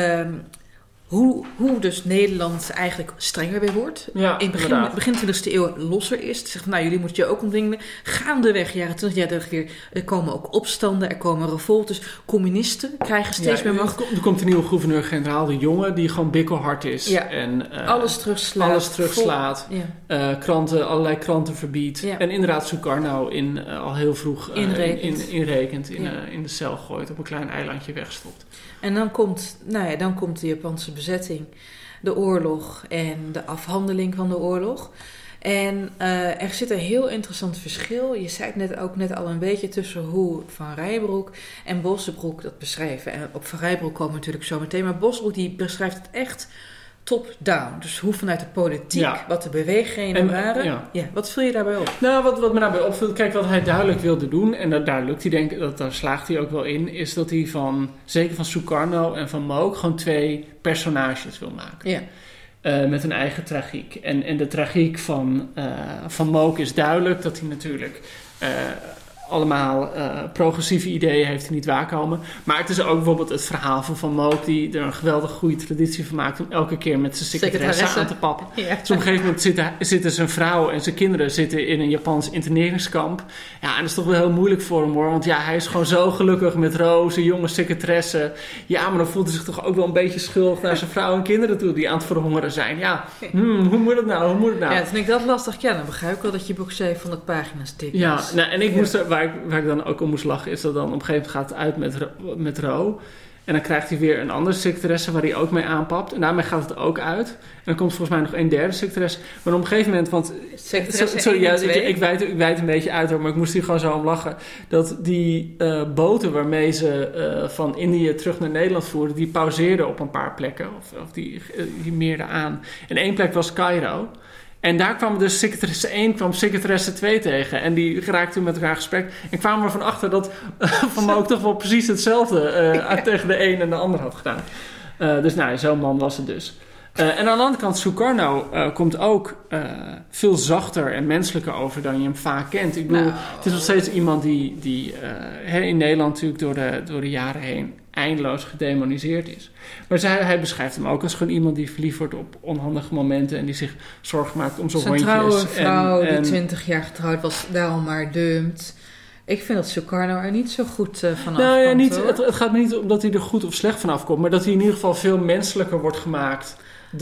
Hoe dus Nederland eigenlijk strenger weer wordt. Ja, in begin 20e eeuw losser is. Zegt van, nou, jullie moeten je ook omdingen. Gaandeweg, jaren 20, jaren 30 weer. Er komen ook opstanden, er komen revoltes. Communisten krijgen steeds meer macht. Er komt een nieuwe gouverneur-generaal, de Jonge, die gewoon bikkelhard is. Ja, en alles terugslaat. Allerlei kranten verbiedt. Ja. En inderdaad Sukarno al heel vroeg inrekent. In de cel gooit, op een klein eilandje wegstopt. En dan komt de Japanse bezetting, de oorlog en de afhandeling van de oorlog. En er zit een heel interessant verschil. Je zei het net al een beetje tussen hoe Van Rijbroek en Bossenbroek dat beschrijven. En op Van Rijbroek komen we natuurlijk zo meteen. Maar Bossenbroek die beschrijft het echt top-down. Dus hoe vanuit de politiek, wat de beweeggenen waren. Ja, wat viel je daarbij op? Nou, wat me daarbij opviel, kijk, wat hij duidelijk wilde doen, en daar lukt hij, denk ik, daar slaagt hij ook wel in, is dat hij zeker van Sukarno en van Mook, gewoon 2 personages wil maken. Ja. Met een eigen tragiek. En de tragiek van Mook is duidelijk, dat hij natuurlijk... allemaal progressieve ideeën heeft hij niet waarkomen. Maar het is ook bijvoorbeeld het verhaal van Mook, die er een geweldig goede traditie van maakt om elke keer met zijn secretaresse aan te pappen. Ja. Dus op een gegeven moment zitten zijn vrouw en zijn kinderen zitten in een Japans interneringskamp. Ja, en dat is toch wel heel moeilijk voor hem, hoor. Want ja, hij is gewoon zo gelukkig met Roos, een jonge secretaresse. Ja, maar dan voelt hij zich toch ook wel een beetje schuldig naar zijn vrouw en kinderen toe die aan het verhongeren zijn. Ja, hoe moet het nou? Ja, toen ik dat lastig ken, dan begrijp ik wel dat je boek 700 pagina's dik is. Ja, nou, en ik moest waar ik dan ook om moest lachen, is dat dan op een gegeven moment gaat het uit met Ro. En dan krijgt hij weer een andere secretaresse waar hij ook mee aanpapt. En daarmee gaat het ook uit. En dan komt volgens mij nog een derde secretaresse. Maar op een gegeven moment, want... ik wijd een beetje uit, hoor, maar ik moest hier gewoon zo om lachen. Dat die boten waarmee ze van Indië terug naar Nederland voerden, die pauzeerden op een paar plekken. Of die meerden aan. En één plek was Cairo. En daar kwam dus secretaresse 1 kwam secretaresse 2 tegen. En die raakten toen met elkaar in gesprek. En kwamen ervan achter dat Van Mook toch wel precies hetzelfde tegen de een en de ander had gedaan. Dus nou, zo'n man was het dus. En aan de andere kant, Sukarno komt ook veel zachter en menselijker over dan je hem vaak kent. Ik bedoel, het is nog steeds iemand die in Nederland natuurlijk door de jaren heen eindeloos gedemoniseerd is. Maar hij beschrijft hem ook als gewoon iemand die verliefd wordt op onhandige momenten en die zich zorgen maakt om zijn hondjes. Een trouwe vrouw die 20 jaar getrouwd was, daarom maar dumpt. Ik vind dat Sukarno er niet zo goed vanaf komt. Nou ja, het gaat me niet om dat hij er goed of slecht vanaf komt, maar dat hij in ieder geval veel menselijker wordt gemaakt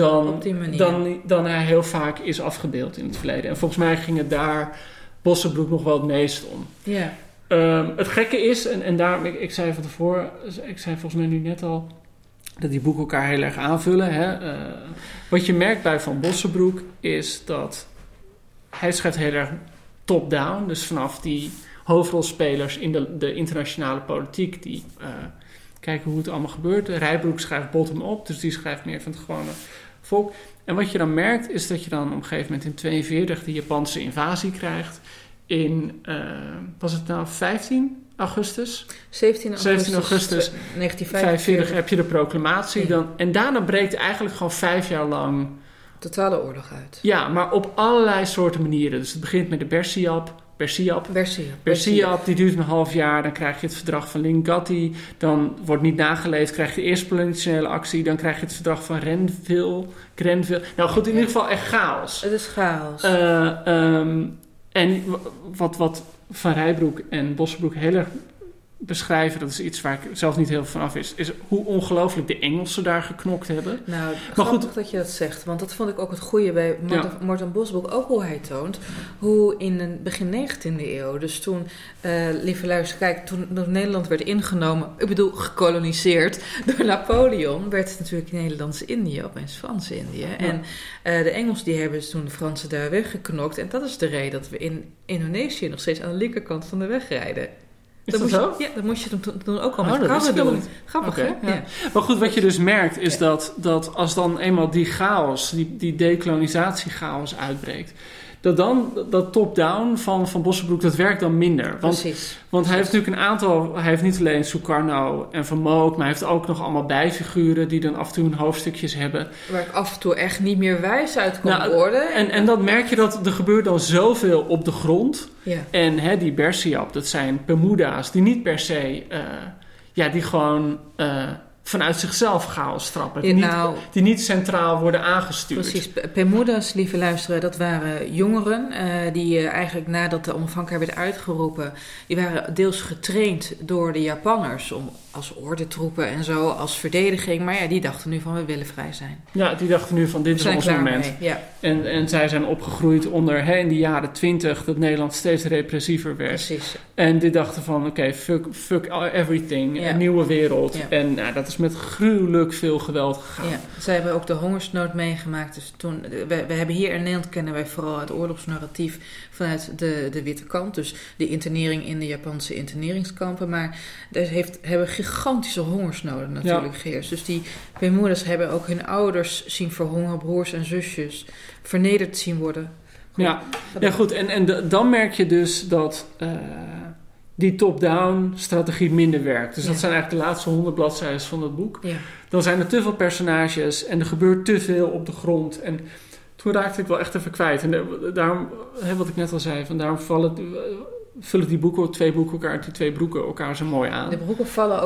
dan hij heel vaak is afgebeeld in het verleden. En volgens mij ging het daar Bossenbroek nog wel het meest om. Ja. Het gekke is, en daarom, ik zei van tevoren, ik zei volgens mij nu net al, dat die boeken elkaar heel erg aanvullen. Hè? Wat je merkt bij Van Bossenbroek is dat hij schrijft heel erg top-down. Dus vanaf die hoofdrolspelers in de internationale politiek, die kijken hoe het allemaal gebeurt. Rijbroek schrijft bottom-up, dus die schrijft meer van het gewone volk. En wat je dan merkt, is dat je dan op een gegeven moment in 1942 de Japanse invasie krijgt. In, was het nou 15 augustus? 17 augustus 1945 heb je de proclamatie. Ja. En daarna breekt eigenlijk gewoon 5 jaar lang... totale oorlog uit. Ja, maar op allerlei soorten manieren. Dus het begint met de Bersiap Bersiap, die duurt een half jaar. Dan krijg je het verdrag van Lingatti. Dan wordt niet nageleefd. Krijg je eerst politionele actie. Dan krijg je het verdrag van Grenville. Nou goed, in ieder geval echt chaos. Het is chaos. En wat Van Rijbroek en Bossenbroek heel erg beschrijven, dat is iets waar ik zelf niet heel veel van af is hoe ongelooflijk de Engelsen daar geknokt hebben. Nou, maar goed dat je dat zegt, want dat vond ik ook het goede bij Morten Bosbroek, ook hoe hij toont, hoe in het begin 19e eeuw, dus toen, lieve luister, kijk, toen Nederland werd ingenomen, ik bedoel gekoloniseerd door Napoleon, werd het natuurlijk Nederlands-Indië, opeens Frans-Indië. Ja. En de Engelsen die hebben toen de Fransen daar weggeknokt en dat is de reden dat we in Indonesië nog steeds aan de linkerkant van de weg rijden. Is dat zo? Ja, dat moest je toen ook al met karren doen. Grappig, hè? Ja. Maar goed, wat je dus merkt is dat als dan eenmaal die chaos, die dekolonisatiechaos uitbreekt, dat dan dat top-down van Bossenbroek, dat werkt dan minder. Want hij heeft natuurlijk een aantal, hij heeft niet alleen Sukarno en Van Mook, maar hij heeft ook nog allemaal bijfiguren die dan af en toe hun hoofdstukjes hebben. Waar ik af en toe echt niet meer wijs uit kon worden. En dan merk je dat er gebeurt dan zoveel op de grond. Ja. En die Bersiap, dat zijn Bermuda's die niet per se, die gewoon vanuit zichzelf chaos trappen. Die niet centraal worden aangestuurd. Precies. Bermuda's, lieve luisteren, dat waren jongeren die eigenlijk nadat de onafhankelijkheid werd uitgeroepen, die waren deels getraind door de Japanners om als ordentroepen en zo, als verdediging. Maar die dachten nu van, we willen vrij zijn. Ja, die dachten nu van, dit is ons moment. Ja. En zij zijn opgegroeid onder in de jaren 20 dat Nederland steeds repressiever werd. Precies. En die dachten van, oké, fuck everything, een nieuwe wereld. Ja. En dat is met gruwelijk veel geweld gegaan. Ja, zij hebben ook de hongersnood meegemaakt. Dus toen, we hebben hier in Nederland, kennen wij vooral het oorlogsnarratief vanuit de witte kant. Dus de internering in de Japanse interneringskampen. Maar er hebben gigantische hongersnoden natuurlijk geheerst. Dus die Bermuda's hebben ook hun ouders zien verhongeren, broers en zusjes, vernederd zien worden. Goed. En dan merk je dus dat die top-down strategie minder werkt. Dus dat zijn eigenlijk de laatste 100 bladzijden van het boek. Ja. Dan zijn er te veel personages en er gebeurt te veel op de grond. En toen raakte ik wel echt even kwijt. En daarom, wat ik net al zei, daarom vullen die boeken, twee broeken elkaar zo mooi aan. De broeken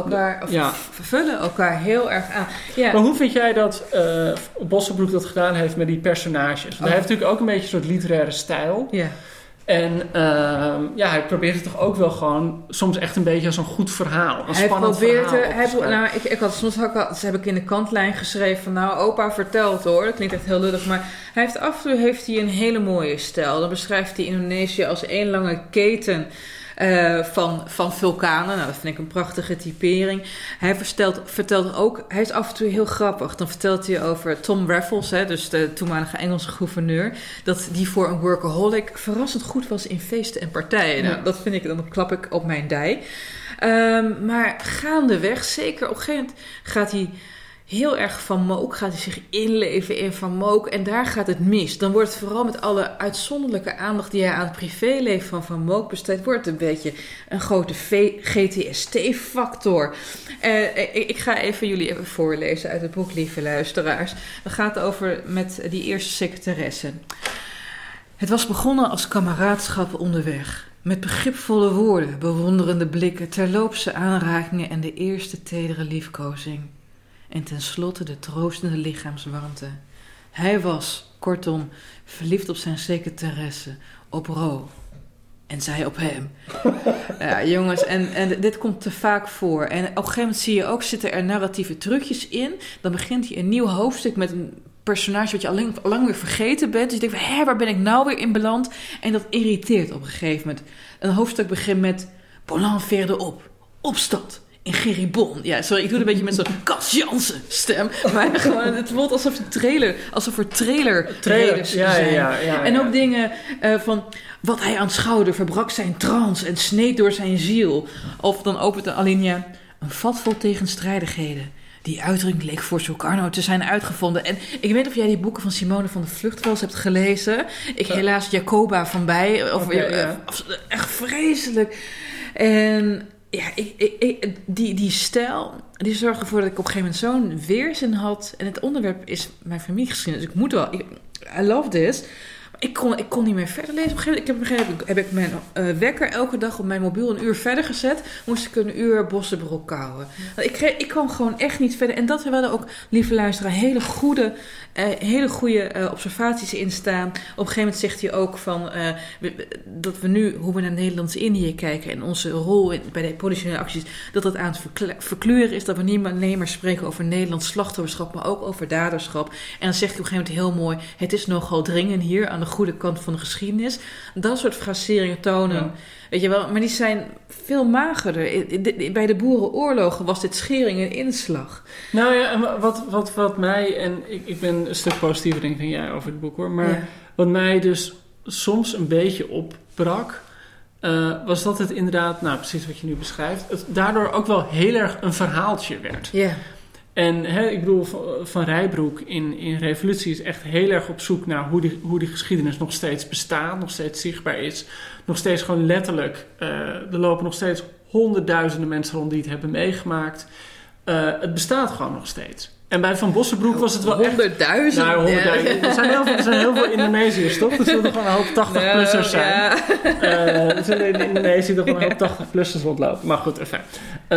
vullen elkaar heel erg aan. Ja. Maar hoe vind jij dat Bossenbroek dat gedaan heeft met die personages? Hij heeft natuurlijk ook een beetje een soort literaire stijl. Ja. En hij probeert het toch ook wel gewoon soms echt een beetje als een goed verhaal. Een spannend verhaal. Soms heb ik in de kantlijn geschreven van opa vertelt hoor. Dat klinkt echt heel lullig. Maar af en toe heeft hij een hele mooie stijl. Dan beschrijft hij Indonesië als één lange keten van vulkanen. Nou, dat vind ik een prachtige typering. Hij vertelt ook, hij is af en toe heel grappig. Dan vertelt hij over Tom Raffles, dus de toenmalige Engelse gouverneur, dat die voor een workaholic verrassend goed was in feesten en partijen. Nou, dat vind ik, dan klap ik op mijn dij. Maar gaandeweg, zeker op een gegeven moment gaat hij heel erg Van Mook, gaat hij zich inleven in Van Mook en daar gaat het mis. Dan wordt het vooral met alle uitzonderlijke aandacht die hij aan het privéleven van Mook besteedt, wordt het een beetje een grote GTST-factor. Ik ga jullie voorlezen uit het boek, lieve luisteraars. Het gaat over met die eerste secretaresse. Het was begonnen als kameraadschap onderweg. Met begripvolle woorden, bewonderende blikken, terloopse aanrakingen en de eerste tedere liefkozing. En tenslotte de troostende lichaamswarmte. Hij was, kortom, verliefd op zijn secretaresse, op Ro. En zij op hem. Ja, jongens, en dit komt te vaak voor. En op een gegeven moment zie je ook, zitten er narratieve trucjes in. Dan begint hij een nieuw hoofdstuk met een personage wat je al lang weer vergeten bent. Dus je denkt van, waar ben ik nou weer in beland? En dat irriteert op een gegeven moment. Een hoofdstuk begint met Bolan veerde op stad. In Geribon. Ja, sorry, ik doe het een beetje met zo'n Cas Jansen stem. Maar gewoon, het voelt alsof er trailerreders zijn. Ja, en ook dingen van wat hij aanschouwde, verbrak zijn trance en sneed door zijn ziel. Of dan opent de alinea een vat vol tegenstrijdigheden. Die uitdrukking leek voor Sukarno te zijn uitgevonden. En ik weet of jij die boeken van Simone van de Vlucht wel eens hebt gelezen. Ik helaas Jacoba van Bij. Echt vreselijk. En ja, die stijl, die zorgde ervoor dat ik op een gegeven moment zo'n weerzin had. En het onderwerp is mijn familiegeschiedenis. Dus ik moet wel, I love this. Ik kon niet meer verder lezen. Op een gegeven moment heb ik mijn wekker elke dag op mijn mobiel 1 uur verder gezet. Moest ik 1 uur Bossenbroek kauwen. Ik kwam gewoon echt niet verder. En dat er wel ook, lieve luisteraar, hele goede observaties in staan. Op een gegeven moment zegt hij ook van dat we nu, hoe we naar Nederlands-Indië kijken en onze rol bij de politionele acties, dat het aan het verkleuren is, dat we niet alleen maar spreken over Nederlands slachtofferschap, maar ook over daderschap. En dan zegt hij op een gegeven moment heel mooi, het is nogal dringend hier aan de goede kant van de geschiedenis. Dat soort fraseringen tonen. Ja. Weet je wel, maar die zijn veel magerder. Bij de boerenoorlogen was dit schering en inslag. Nou ja, en wat mij, en ik ben een stuk positiever denk ik dan jij over het boek hoor, maar wat mij dus soms een beetje opbrak, was dat het inderdaad, nou precies wat je nu beschrijft, het daardoor ook wel heel erg een verhaaltje werd. Ja. En ik bedoel, Van Rijbroek in Revolutie is echt heel erg op zoek naar hoe die geschiedenis nog steeds bestaat, nog steeds zichtbaar is. Nog steeds gewoon letterlijk, er lopen nog steeds honderdduizenden mensen rond die het hebben meegemaakt. Het bestaat gewoon nog steeds. En bij Van Bossenbroek was het wel 100.000? echt... Nou, 100.000. Er zijn heel veel Indonesiërs, toch? Er zullen gewoon een hoop 80-plussers zijn. Ja. Er zullen in Indonesië toch een hoop 80-plussers rondlopen. Maar goed, even.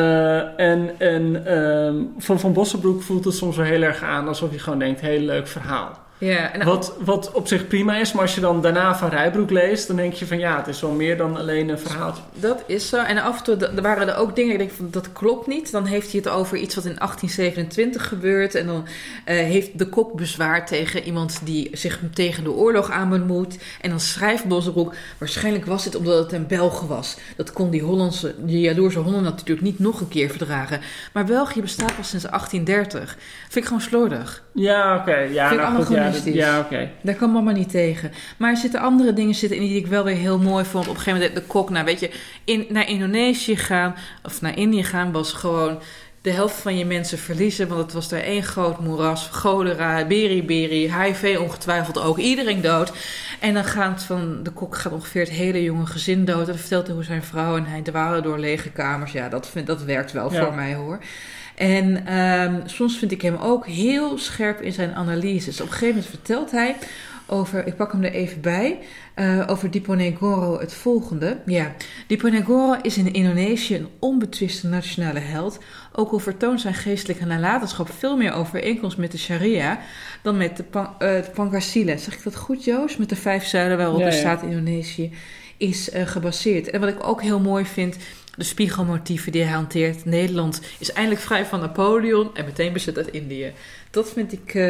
Van Van Bossenbroek voelt het soms wel heel erg aan alsof je gewoon denkt, heel leuk verhaal. Ja, en wat op zich prima is, maar als je dan daarna Van Rijbroek leest, dan denk je van ja, het is wel meer dan alleen een verhaaltje. Dat is zo. En af en toe waren er ook dingen, ik denk van dat klopt niet. Dan heeft hij het over iets wat in 1827 gebeurt. En dan heeft de Kok bezwaar tegen iemand die zich tegen de oorlog aan bemoeit. En dan schrijft Bossenbroek, waarschijnlijk was het omdat het een Belg was. Dat kon die jaloerse Hollander natuurlijk niet nog een keer verdragen. Maar België bestaat pas sinds 1830. Vind ik gewoon slordig. Ja, oké. Ja, vind ik nou, allemaal goed, ja, oké. Daar kan mama niet tegen. Maar er zitten andere dingen in die ik wel weer heel mooi vond. Op een gegeven moment de Kok, nou weet je, naar Indonesië gaan of naar Indië gaan was gewoon de helft van je mensen verliezen. Want het was daar 1 groot moeras, cholera, beri, HIV ongetwijfeld ook. Iedereen dood. En dan de Kok gaat ongeveer het hele jonge gezin dood. En dan vertelt hij hoe zijn vrouw en hij dwalen door lege kamers. Ja, dat werkt wel voor mij hoor. En soms vind ik hem ook heel scherp in zijn analyses. Op een gegeven moment vertelt hij over, ik pak hem er even bij, over Diponegoro het volgende. Ja, Diponegoro is in Indonesië een onbetwiste nationale held. Ook al vertoont zijn geestelijke nalatenschap veel meer overeenkomst met de sharia dan met de Pancasila. Zeg ik dat goed, Joost? Met de 5 zuilen waarop de staat Indonesië is gebaseerd. En wat ik ook heel mooi vind, de spiegelmotieven die hij hanteert. Nederland is eindelijk vrij van Napoleon en meteen bezet uit Indië. Dat vind ik,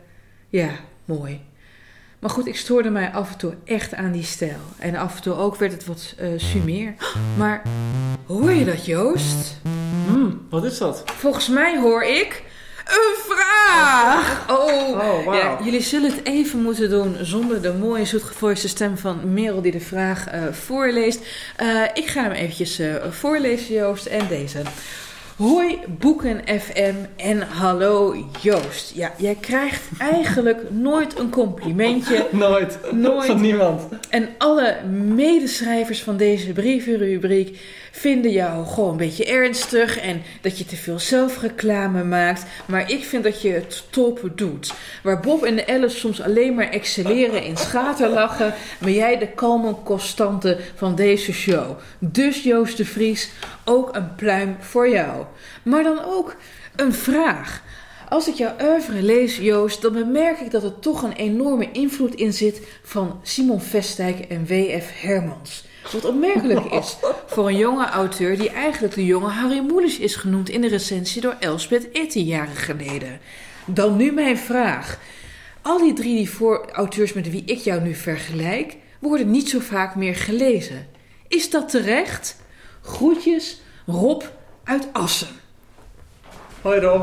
mooi. Maar goed, ik stoorde mij af en toe echt aan die stijl. En af en toe ook werd het wat sumeer. Maar hoor je dat, Joost? Wat is dat? Volgens mij hoor ik een vraag. Oh wow. Ja, jullie zullen het even moeten doen zonder de mooie zoetgevoiste stem van Merel die de vraag voorleest. Ik ga hem eventjes voorlezen, Joost, en deze. Hoi Boeken FM en hallo Joost. Ja, jij krijgt eigenlijk nooit een complimentje. Nooit. Van niemand. En alle medeschrijvers van deze brievenrubriek vinden jou gewoon een beetje ernstig en dat je te veel zelfreclame maakt. Maar ik vind dat je het top doet. Waar Bob en de Alice soms alleen maar excelleren in schaterlachen, ben jij de kalme constante van deze show. Dus Joost de Vries, ook een pluim voor jou. Maar dan ook een vraag. Als ik jouw oeuvre lees, Joost, dan bemerk ik dat er toch een enorme invloed in zit van Simon Vestdijk en W.F. Hermans. Wat opmerkelijk is voor een jonge auteur die eigenlijk de jonge Harry Mulisch is genoemd in de recensie door Elspeth Etty jaren geleden. Dan nu mijn vraag. Al die 3 auteurs met wie ik jou nu vergelijk, worden niet zo vaak meer gelezen. Is dat terecht? Groetjes, Rob uit Assen. Hoi Rob.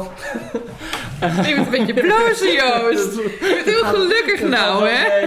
Je bent een beetje blozen, Joost. Je bent heel gelukkig nou, hè?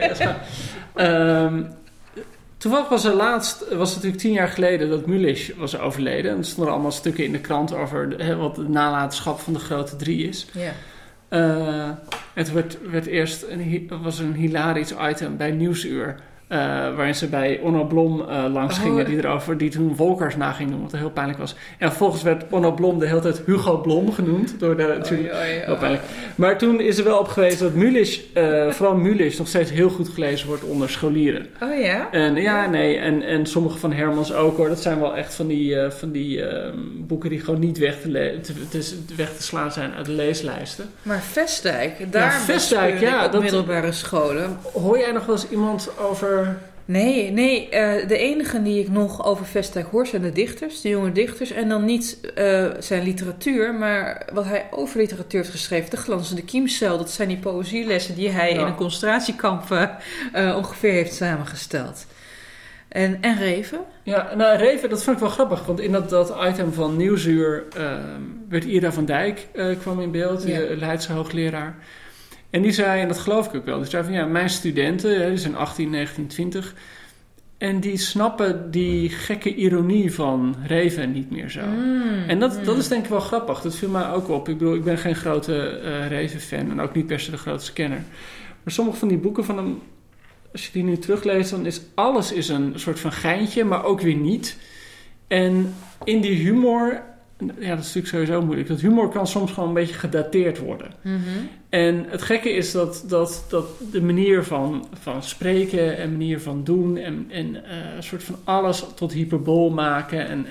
Nee, toevallig was het natuurlijk 10 jaar geleden dat Mulisch was overleden. En er stonden allemaal stukken in de krant over wat de nalatenschap van de grote 3 is. Ja. Het werd eerst was een hilarisch item bij Nieuwsuur Waarin ze bij Onno Blom langs gingen, die toen Wolkers na ging doen, wat heel pijnlijk was. En vervolgens werd Onno Blom de hele tijd Hugo Blom genoemd. Heel pijnlijk. Maar toen is er wel op gewezen dat Mulisch, vooral Mulisch, nog steeds heel goed gelezen wordt onder scholieren. Oh ja? En sommige van Hermans ook hoor. Dat zijn wel echt van die boeken die gewoon niet weg te slaan zijn uit de leeslijsten. Maar Vestdijk, daar op middelbare scholen. Hoor jij nog wel eens iemand over... Nee. De enigen die ik nog over Vestdijk hoor zijn de dichters, de jonge dichters. En dan niet zijn literatuur, maar wat hij over literatuur heeft geschreven. De Glanzende Kiemcel, dat zijn die poëzielessen die hij in een concentratiekamp ongeveer heeft samengesteld. En Reven? Ja, nou Reven, dat vond ik wel grappig. Want in dat item van Nieuwsuur werd Ida van Dijk kwam in beeld, de Leidse hoogleraar. En die zei, en dat geloof ik ook wel, die zei van mijn studenten, die zijn 18, 19, 20... en die snappen die gekke ironie van Reven niet meer zo. En dat is denk ik wel grappig. Dat viel mij ook op. Ik bedoel, ik ben geen grote Reven-fan en ook niet per se de grootste kenner. Maar sommige van die boeken van hem, als je die nu terugleest, dan is alles een soort van geintje, maar ook weer niet. En in die humor... Ja, dat is natuurlijk sowieso moeilijk. Dat humor kan soms gewoon een beetje gedateerd worden. Mm-hmm. En het gekke is dat de manier van spreken en manier van doen... en een soort van alles tot hyperbool maken.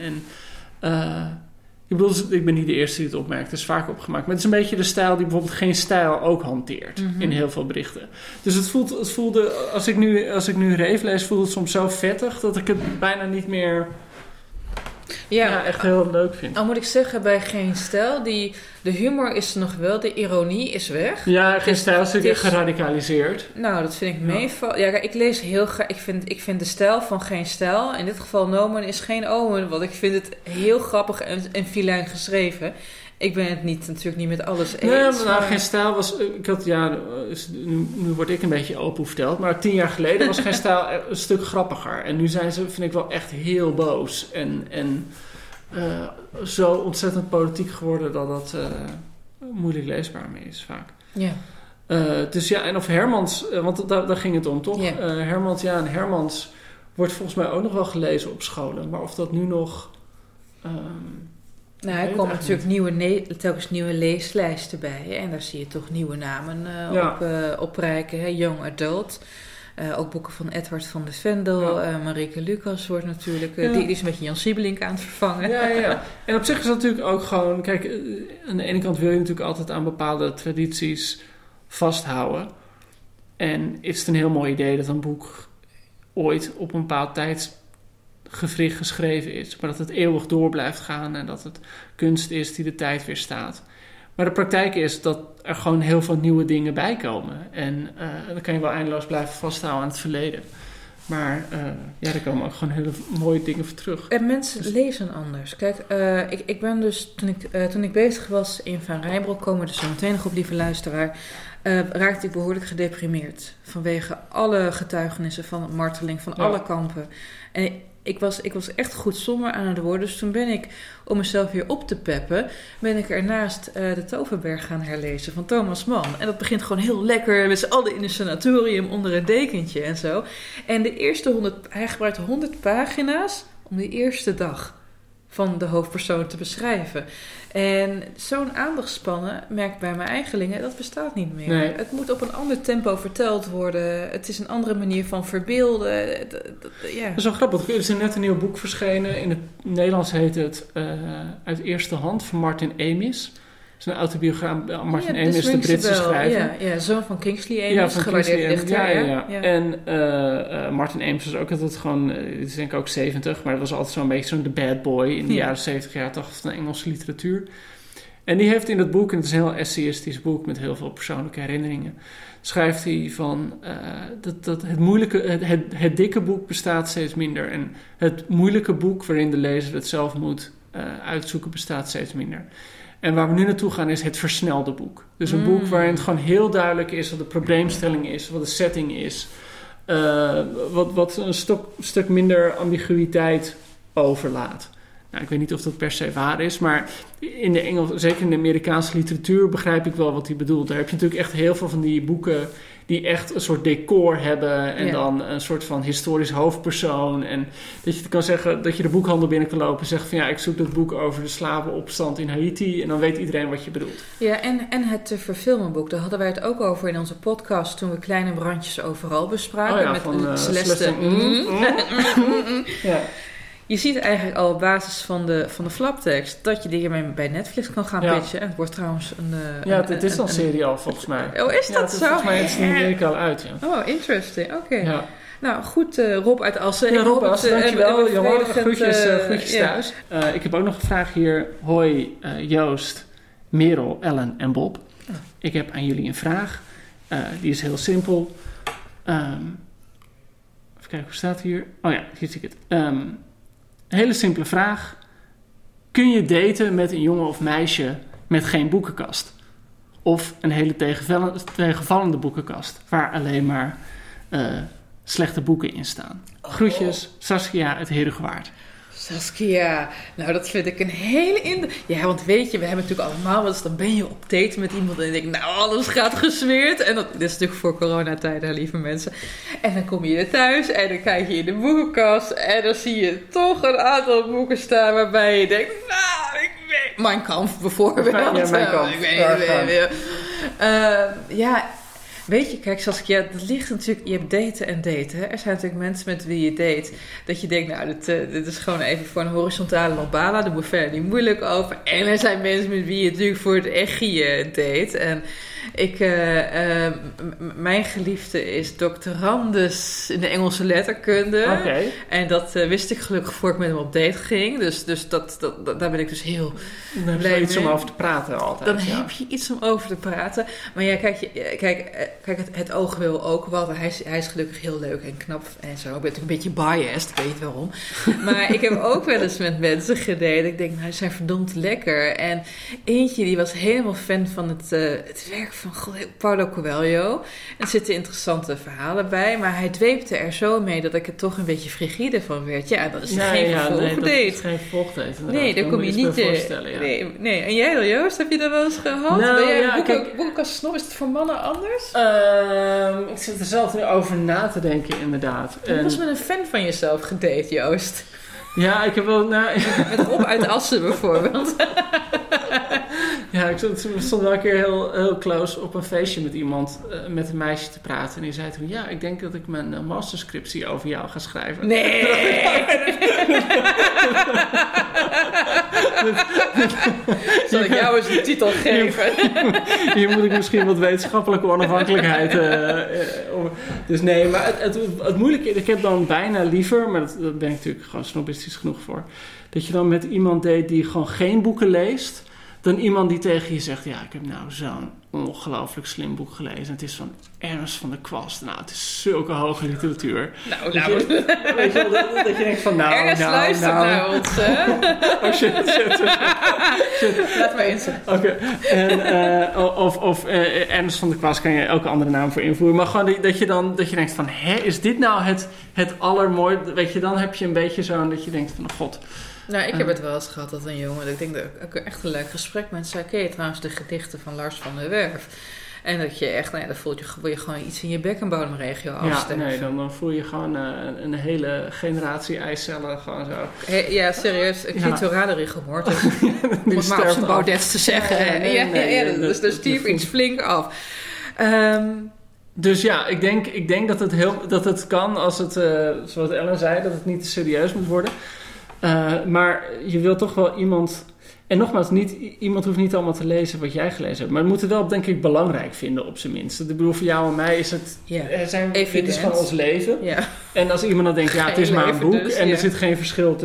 Ik ben niet de eerste die het opmerkt. Het is vaak opgemaakt. Maar het is een beetje de stijl die bijvoorbeeld Geen Stijl ook hanteert. Mm-hmm. In heel veel berichten. Dus het voelde... Als ik nu Reef lees, voelt het soms zo vettig... dat ik het bijna niet meer... Ja, echt heel leuk vind. Al moet ik zeggen, bij Geen Stijl, de humor is er nog wel, de ironie is weg. Ja, Geen Stijl is natuurlijk geradicaliseerd. Nou, dat vind ik meevallen. Ja, ik lees heel graag, ik vind de stijl van Geen Stijl, in dit geval Nomen is geen Omen, want ik vind het heel grappig en filijn geschreven. Ik ben het natuurlijk niet met alles eens. Nee, maar Geen Stijl was... Nu word ik een beetje open verteld. Maar 10 jaar geleden was Geen Stijl een stuk grappiger. En nu zijn ze, vind ik wel echt heel boos. En zo ontzettend politiek geworden dat dat moeilijk leesbaar mee is vaak. Ja. Dus ja, en of Hermans... want daar ging het om, toch? Yeah. Hermans wordt volgens mij ook nog wel gelezen op scholen. Maar of dat nu nog... Nou, er komen natuurlijk telkens nieuwe leeslijsten bij. En daar zie je toch nieuwe namen op prijken. Hè? Young Adult. Ook boeken van Edward van de Vendel. Marieke Lucas wordt natuurlijk... Die is met Jan Siebelink aan het vervangen. Ja. En op zich is dat natuurlijk ook gewoon... Kijk, aan de ene kant wil je natuurlijk altijd aan bepaalde tradities vasthouden. En is het een heel mooi idee dat een boek ooit op een bepaald gewricht geschreven is, maar dat het eeuwig door blijft gaan en dat het kunst is die de tijd weerstaat. Maar de praktijk is dat er gewoon heel veel nieuwe dingen bij komen. En dan kan je wel eindeloos blijven vasthouden aan het verleden. Maar er komen ook gewoon hele mooie dingen voor terug. En mensen lezen anders. Kijk, ik ben dus, toen ik bezig was in Van Rijnbroek, komen we dus zo meteen nog op, lieve luisteraar, raakte ik behoorlijk gedeprimeerd. Vanwege alle getuigenissen van marteling, van alle kampen. En ik was echt goed somber aan het worden. Dus toen ben ik, om mezelf weer op te peppen, ben ik ernaast de Toverberg gaan herlezen van Thomas Mann. En dat begint gewoon heel lekker met z'n allen in een sanatorium onder een dekentje en zo. En de eerste hij gebruikt 100 pagina's om de eerste dag van de hoofdpersoon te beschrijven. En zo'n aandachtspannen, merk ik bij mijn eigenlingen, dat bestaat niet meer. Nee. Het moet op een ander tempo verteld worden. Het is een andere manier van verbeelden. Dat is wel grappig. Er is net een nieuw boek verschenen. In het Nederlands heet het Uit Eerste Hand van Martin Amis. Het is een autobiograaf. Martin Amis, de Britse schrijver. Ja, zoon van Kingsley Amis, gewaardeerd dichter. Ja. En Martin Amis was ook altijd gewoon, dit is denk ik ook 70, maar dat was altijd zo'n beetje zo'n the bad boy in de jaren 70, jaren 80 van de Engelse literatuur. En die heeft in dat boek, en het is een heel essayistisch boek met heel veel persoonlijke herinneringen, schrijft hij van dat het moeilijke, het dikke boek bestaat steeds minder. En het moeilijke boek waarin de lezer het zelf moet uitzoeken bestaat steeds minder. En waar we nu naartoe gaan is het versnelde boek. Dus een boek waarin het gewoon heel duidelijk is wat de probleemstelling is, wat de setting is. Wat een stuk minder ambiguïteit overlaat. ik weet niet of dat per se waar is, maar zeker in de Amerikaanse literatuur begrijp ik wel wat hij bedoelt. Daar heb je natuurlijk echt heel veel van die boeken die echt een soort decor hebben en dan een soort van historisch hoofdpersoon. En dat je kan zeggen, dat je de boekhandel binnen kan lopen en zeggen van ik zoek dat boek over de slavenopstand in Haiti en dan weet iedereen wat je bedoelt. Ja, en het verfilmen boek, daar hadden wij het ook over in onze podcast toen we Kleine brandjes overal bespraken. Met van Celeste. Ja. Je ziet eigenlijk al op basis van de flaptekst dat je die hiermee bij Netflix kan gaan pitchen. En het wordt trouwens het is al een serie al volgens mij. Oh, is dat zo? Volgens mij is het in Amerika al uit, Oh, interesting. Oké. Ja. Nou, goed, Rob uit Assen. Ja, Rob uit Assen, dankjewel. Jongen, groetjes thuis. Ik heb ook nog een vraag hier. Hoi, Joost, Merel, Ellen en Bob. Oh. Ik heb aan jullie een vraag. Die is heel simpel. Even kijken, hoe staat hier? Oh ja, hier zie ik het. Hele simpele vraag. Kun je daten met een jongen of meisje met geen boekenkast? Of een hele tegenvallende boekenkast, waar alleen maar slechte boeken in staan? Groetjes, Saskia uit Heerhugowaard. Saskia, nou dat vind ik een hele Ja, want weet je, we hebben natuurlijk allemaal eens, dan ben je op date met iemand en je denkt, nou alles gaat gesmeerd. En dat is natuurlijk voor coronatijden, lieve mensen. En dan kom je thuis en dan kijk je in de boekenkast en dan zie je toch een aantal boeken staan waarbij je denkt, nou, ik weet... Mein Kampf bijvoorbeeld. Ja, Mein Kampf. Weet je, kijk Saskia, dat ligt natuurlijk... Je hebt daten en daten. Hè? Er zijn natuurlijk mensen met wie je date. Dat je denkt, nou, dit is gewoon even voor een horizontale lambada. Daar moet je verder niet moeilijk over. En er zijn mensen met wie je natuurlijk voor het echtje date. En mijn geliefde is doctorandus in de Engelse letterkunde. Okay. En dat wist ik gelukkig voor ik met hem op date ging. Dus daar ben ik dus heel blij mee. Dan heb je iets om over te praten altijd. Dan heb je iets om over te praten. Maar ja, kijk, het oog wil ook wat. Hij is gelukkig heel leuk en knap en zo. Ik ben natuurlijk een beetje biased, ik weet waarom. Maar ik heb ook wel eens met mensen gedate. Ik denk, nou, ze zijn verdomd lekker. En eentje die was helemaal fan van het werk van Paulo Coelho. Er zitten interessante verhalen bij, maar hij dweepte er zo mee dat ik er toch een beetje frigide van werd. Ja, dat is geen vervolgdate. Nee, dat is geen vervolgdate. Nee, daar kom je niet voorstellen. Ja. Nee. En jij dan, Joost? Heb je dat wel eens gehad? Nou, ben jij boekenkastsnob? Is het voor mannen anders? Ik zit er zelf nu over na te denken, inderdaad. Je was met een fan van jezelf gedate, Joost. Ja, ik heb wel... Met Rob uit Assen bijvoorbeeld. Ja, ik stond wel een keer heel close op een feestje met iemand, met een meisje te praten. En die zei toen, ik denk dat ik mijn masterscriptie over jou ga schrijven. Nee! Zal ik jou eens de titel geven? Hier moet ik misschien wat wetenschappelijke onafhankelijkheid... Dus nee, maar het moeilijke... Ik heb dan bijna liever, maar dat ben ik natuurlijk gewoon snobistisch genoeg voor, dat je dan met iemand date die gewoon geen boeken leest, dan iemand die tegen je zegt, ik heb nou zo'n ongelooflijk slim boek gelezen. Het is van Ernst van der Kwast. Nou, het is zulke hoge literatuur. Nou. Weet je wel, dat je denkt van Ernst luistert naar ons, hè? Oh shit. Laat maar eens. Oké. Of Ernst van der Kwast kan je elke andere naam voor invoeren. Maar gewoon dat je denkt van, is dit nou het allermooiste? Weet je, dan heb je een beetje zo'n dat je denkt van, god. Nou, ik heb het wel eens gehad dat een jongen, ik denk dat ik echt een leuk gesprek met zei, ken je trouwens de gedichten van Lars van der Werf? En dat je echt, dan wil je gewoon iets in je bekkenbodemregio afsterven. Ja, dan voel je gewoon een hele generatie eicellen gewoon zo. Ja, serieus, een clitorale rigor mortis. Om het maar op zijn Baudet te zeggen. Dus stief iets flink af. Dus ja, ik denk dat het kan als het, zoals Ellen zei, dat het niet te serieus moet worden. Maar je wil toch wel iemand... En nogmaals, iemand hoeft niet allemaal te lezen wat jij gelezen hebt. Maar we moeten wel, denk ik, belangrijk vinden op zijn minst. Ik bedoel, voor jou en mij is het... dit is gewoon ons leven. Ja. En als iemand dan denkt, het is maar een boek. Dus, en er zit geen verschil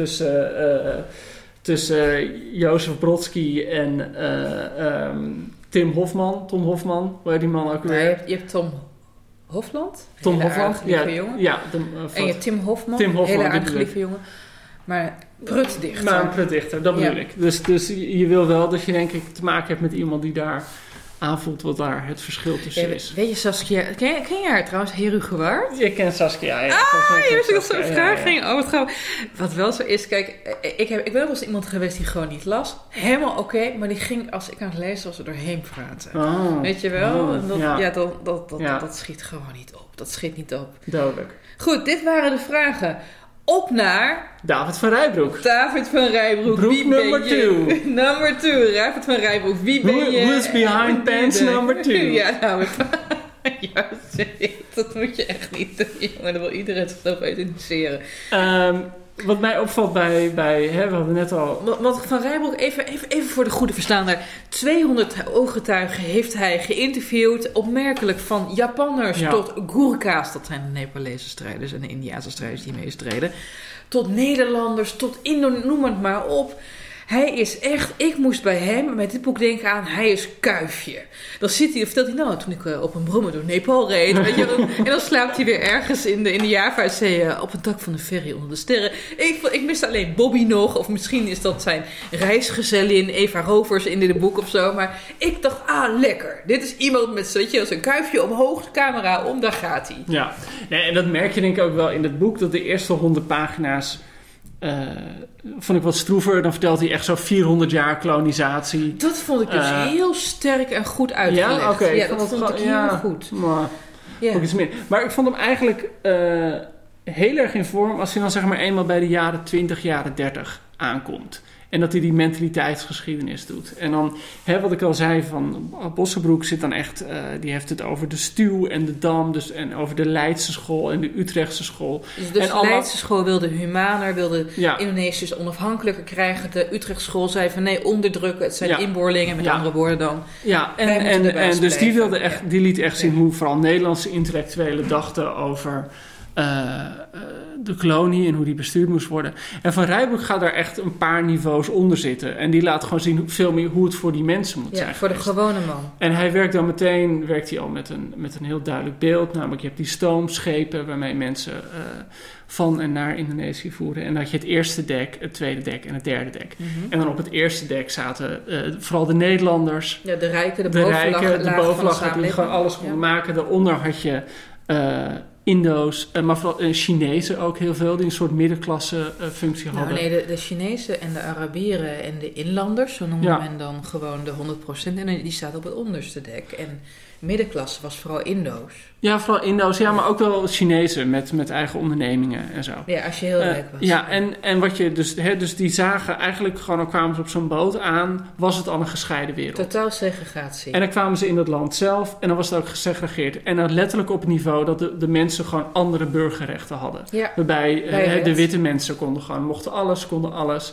tussen Jozef Brodsky en Tom Hofman. Hoe heet die man ook weer? Je hebt Tom Hofland. Tom Hofland, jongen. Ja. En je hebt Tim Hofman, hele aardige lieve jongen. Maar prutdichter. Maar een prutdichter, dat bedoel ik. Dus je wil wel dat je denk ik te maken hebt met iemand die daar aanvoelt wat daar het verschil tussen is. Weet je Saskia, ken je haar trouwens, Heru Gewaard? Ik ken Saskia, ja. Je wist dat zo'n vraag ging. Oh, wat grappig. Wat wel zo is, kijk, ik ben wel eens iemand geweest die gewoon niet las. Helemaal oké, maar die ging, als ik aan het lezen was, er doorheen praten. Oh. Weet je wel? En dat schiet gewoon niet op. Dat schiet niet op. Duidelijk. Goed, dit waren de vragen. Op naar... David van Rijbroek. David van Rijbroek. Broek wie number ben je? 2. Number 2. David van Rijbroek. Wie ben je? Who's behind pants number 2? Ja, nou... Juist, dat moet je echt niet doen, jongen. Dan wil iedereen zichzelf identificeren. Wat mij opvalt bij we hadden net al... Wat Van Rijbroek, even voor de goede verstaander. 200 ooggetuigen heeft hij geïnterviewd. Opmerkelijk van Japanners tot Gurkha's. Dat zijn de Nepalese strijders en de Indiase strijders die meestreden. Tot Nederlanders, tot noem het maar op. Hij is echt, ik moest bij hem met dit boek denken aan, hij is Kuifje. Dan vertelt hij, nou, toen ik op een brommer door Nepal reed, weet je, en dan slaapt hij weer ergens in de Java-zee op het dak van de ferry onder de sterren. Ik mis alleen Bobby nog, of misschien is dat zijn reisgezellin Eva Rovers in dit boek of zo, maar ik dacht, lekker. Dit is iemand met zijn kuifje omhoog, de camera om, daar gaat hij. Ja, nee, en dat merk je denk ik ook wel in het boek, dat de eerste 100 pagina's vond ik wat stroever. Dan vertelt hij echt zo 400 jaar kolonisatie. Dat vond ik dus heel sterk en goed uitgelegd. Ja, oké. Ja, dat vond ik heel goed. Maar ik vond hem eigenlijk heel erg in vorm als hij dan zeg maar eenmaal bij de jaren 20, jaren 30 aankomt. En dat hij die mentaliteitsgeschiedenis doet. En dan, wat ik al zei, van Bossenbroek zit dan echt... die heeft het over de Stuw en de Dam. Dus, en over de Leidse school en de Utrechtse school. Dus de Leidse school wilde humaner, wilde Indonesiërs onafhankelijker krijgen. De Utrechtse school zei van nee, onderdrukken. Het zijn inboorlingen, met andere woorden dan. Ja, en dus die liet echt zien hoe vooral Nederlandse intellectuelen dachten over... de kolonie en hoe die bestuurd moest worden. En Van Rijbroek gaat daar echt een paar niveaus onder zitten. En die laat gewoon zien veel meer hoe het voor die mensen moet zijn. Ja, voor de gewone man. En hij werkt dan meteen al met een heel duidelijk beeld. Namelijk, je hebt die stoomschepen waarmee mensen van en naar Indonesië voeren. En dan had je het eerste dek, het tweede dek en het derde dek. Mm-hmm. En dan op het eerste dek zaten vooral de Nederlanders. Ja, de rijken, de bovenlaag die gewoon alles konden maken. Daaronder had je... Indo's, maar vooral Chinezen ook heel veel, die een soort middenklasse functie hadden. Nee, de Chinezen en de Arabieren en de inlanders, zo noemde men dan gewoon de 100%, en die staat op het onderste dek. En middenklasse was vooral Indo's. Ja, vooral Indo's, maar ook wel Chinezen met eigen ondernemingen en zo. Ja, als je heel rijk was. Ja, en wat je dus die zagen eigenlijk gewoon, al kwamen ze op zo'n boot aan, was het al een gescheiden wereld. Totaal segregatie. En dan kwamen ze in dat land zelf en dan was het ook gesegregeerd. En dan letterlijk op het niveau dat de mensen gewoon andere burgerrechten hadden. Ja. Waarbij de witte mensen mochten alles, konden alles.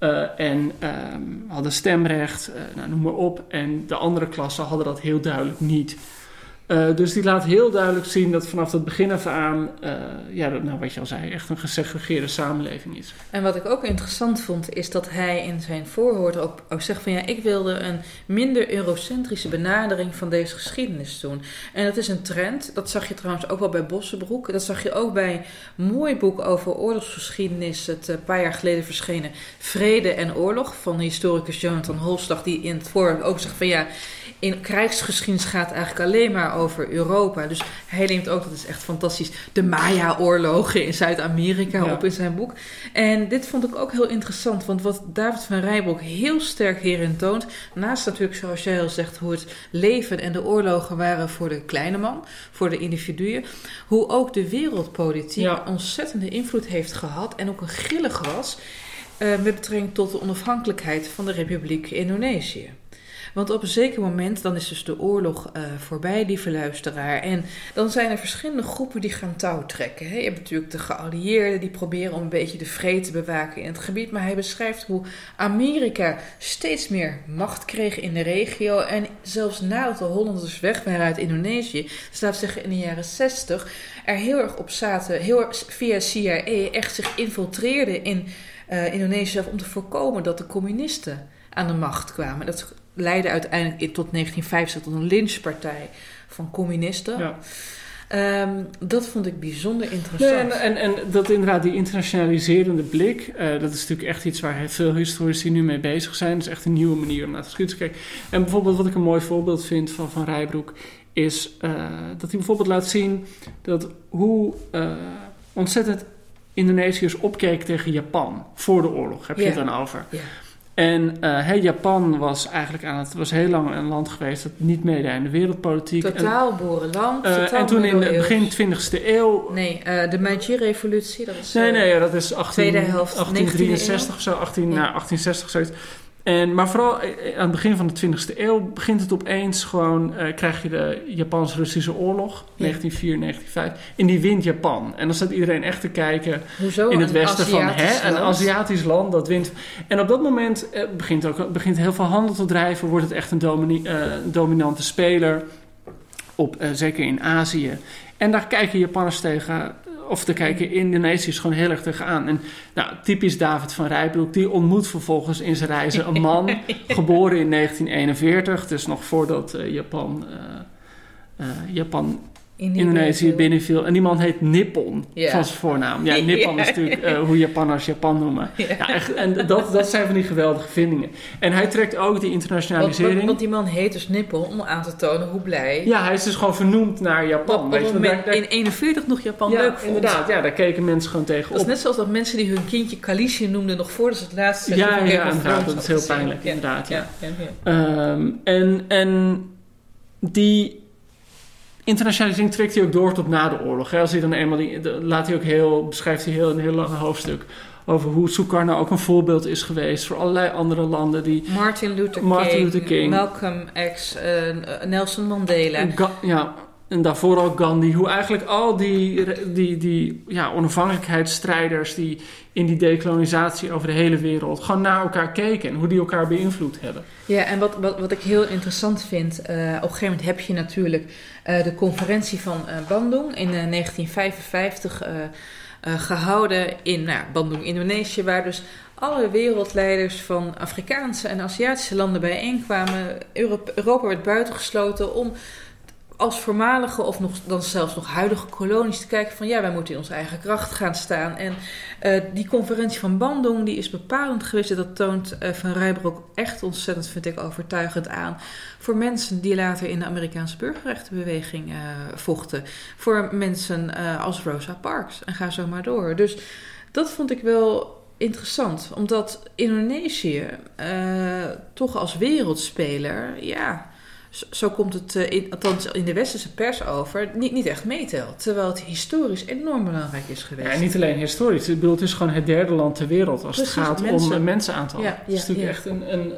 En hadden stemrecht, noem maar op. En de andere klassen hadden dat heel duidelijk niet. Dus die laat heel duidelijk zien dat vanaf het begin af aan, wat je al zei, echt een gesegregeerde samenleving is. En wat ik ook interessant vond, is dat hij in zijn voorwoord ook zegt van ik wilde een minder eurocentrische benadering van deze geschiedenis doen. En dat is een trend, dat zag je trouwens ook wel bij Bossenbroek. Dat zag je ook bij een mooi boek over oorlogsgeschiedenis, het een paar jaar geleden verschenen Vrede en Oorlog van de historicus Jonathan Holstag, die in het voorwoord ook zegt van in krijgsgeschiedenis gaat eigenlijk alleen maar over Europa. Dus hij neemt ook, dat is echt fantastisch, de Maya-oorlogen in Zuid-Amerika op in zijn boek. En dit vond ik ook heel interessant, want wat David van Rijbroek heel sterk hierin toont, naast natuurlijk, zoals jij al zegt, hoe het leven en de oorlogen waren voor de kleine man, voor de individuen, hoe ook de wereldpolitiek een ontzettende invloed heeft gehad en ook een grillig was met betrekking tot de onafhankelijkheid van de Republiek Indonesië. Want op een zeker moment, dan is dus de oorlog voorbij, lieve luisteraar. En dan zijn er verschillende groepen die gaan touwtrekken. Je hebt natuurlijk de geallieerden, die proberen om een beetje de vrede te bewaken in het gebied. Maar hij beschrijft hoe Amerika steeds meer macht kreeg in de regio. En zelfs nadat de Hollanders weg waren uit Indonesië, dus laten we zeggen in de jaren 60, er heel erg op zaten, via CIA echt zich infiltreerden in Indonesië om te voorkomen dat de communisten aan de macht kwamen. Dat leidde uiteindelijk tot 1950 tot een lynchpartij van communisten. Dat vond ik bijzonder interessant. Nee, en dat inderdaad, die internationaliserende blik, dat is natuurlijk echt iets waar veel historici nu mee bezig zijn. Dat is echt een nieuwe manier om naar de geschiedenis te kijken. En bijvoorbeeld wat ik een mooi voorbeeld vind van Rijbroek, is dat hij bijvoorbeeld laat zien dat hoe ontzettend Indonesiërs opkeken tegen Japan voor de oorlog. Heb je het dan over? Ja. En Japan was eigenlijk was heel lang een land geweest dat niet meedeed aan de wereldpolitiek. Totaal boerenland. En toen in het begin 20e eeuw... Nee, de Meiji-revolutie, dat is... Nee, dat is tweede helft 1863 of zo, 1860 zoiets. Maar vooral aan het begin van de 20e eeuw begint het opeens gewoon... krijg je de Japans-Russische oorlog, 1904, 1905. En die wint Japan. En dan staat iedereen echt te kijken in het westen van... een Aziatisch land, dat wint. En op dat moment begint heel veel handel te drijven. Wordt het echt een dominante speler. Zeker in Azië. En daar kijken Japanners tegen... Of te kijken Indonesiërs gewoon heel erg tegenaan. En typisch David van Rijbroek, die ontmoet vervolgens in zijn reizen een man, geboren in 1941, dus nog voordat Japan Indonesië binnenviel. En die man heet Nippon, van zijn voornaam. Ja, Nippon is natuurlijk hoe Japanners Japan noemen. Ja, echt, en dat zijn van die geweldige vindingen. En hij trekt ook die internationalisering. Want die man heet dus Nippon om aan te tonen hoe blij... Ja, hij is dus gewoon vernoemd naar Japan. Op het moment in 41 nog Japan leuk vond. Inderdaad. Ja, daar keken mensen gewoon tegen op. Dat is net zoals dat mensen die hun kindje Kalisje noemden nog voordat ze het laatste seizoen van Game of Thrones. Dat is heel pijnlijk, inderdaad. Ja. En die... internationalisering trekt hij ook door tot na de oorlog. Als hij dan eenmaal beschrijft hij een heel lang hoofdstuk over hoe Sukarno ook een voorbeeld is geweest voor allerlei andere landen die... Martin Luther King, Malcolm X, Nelson Mandela. En daarvoor ook Gandhi. Hoe eigenlijk al die onafhankelijkheidsstrijders die in die dekolonisatie over de hele wereld gewoon naar elkaar keken en hoe die elkaar beïnvloed hebben. Ja, en wat ik heel interessant vind, op een gegeven moment heb je natuurlijk de conferentie van Bandung in 1955 gehouden in Bandung, Indonesië, waar dus alle wereldleiders van Afrikaanse en Aziatische landen bijeenkwamen. Europa werd buitengesloten om als voormalige of dan zelfs nog huidige kolonies te kijken van wij moeten in onze eigen kracht gaan staan. En die conferentie van Bandung die is bepalend geweest. Dat toont Van Rijbroek echt ontzettend, vind ik, overtuigend aan. Voor mensen die later in de Amerikaanse burgerrechtenbeweging vochten. Voor mensen als Rosa Parks. En ga zo maar door. Dus dat vond ik wel interessant. Omdat Indonesië toch als wereldspeler... Zo komt het, althans in de westerse pers over, niet echt meetelt. Terwijl het historisch enorm belangrijk is geweest. Ja, niet alleen historisch. Het is gewoon het derde land ter wereld als het gaat om een mensenaantal. Het is natuurlijk echt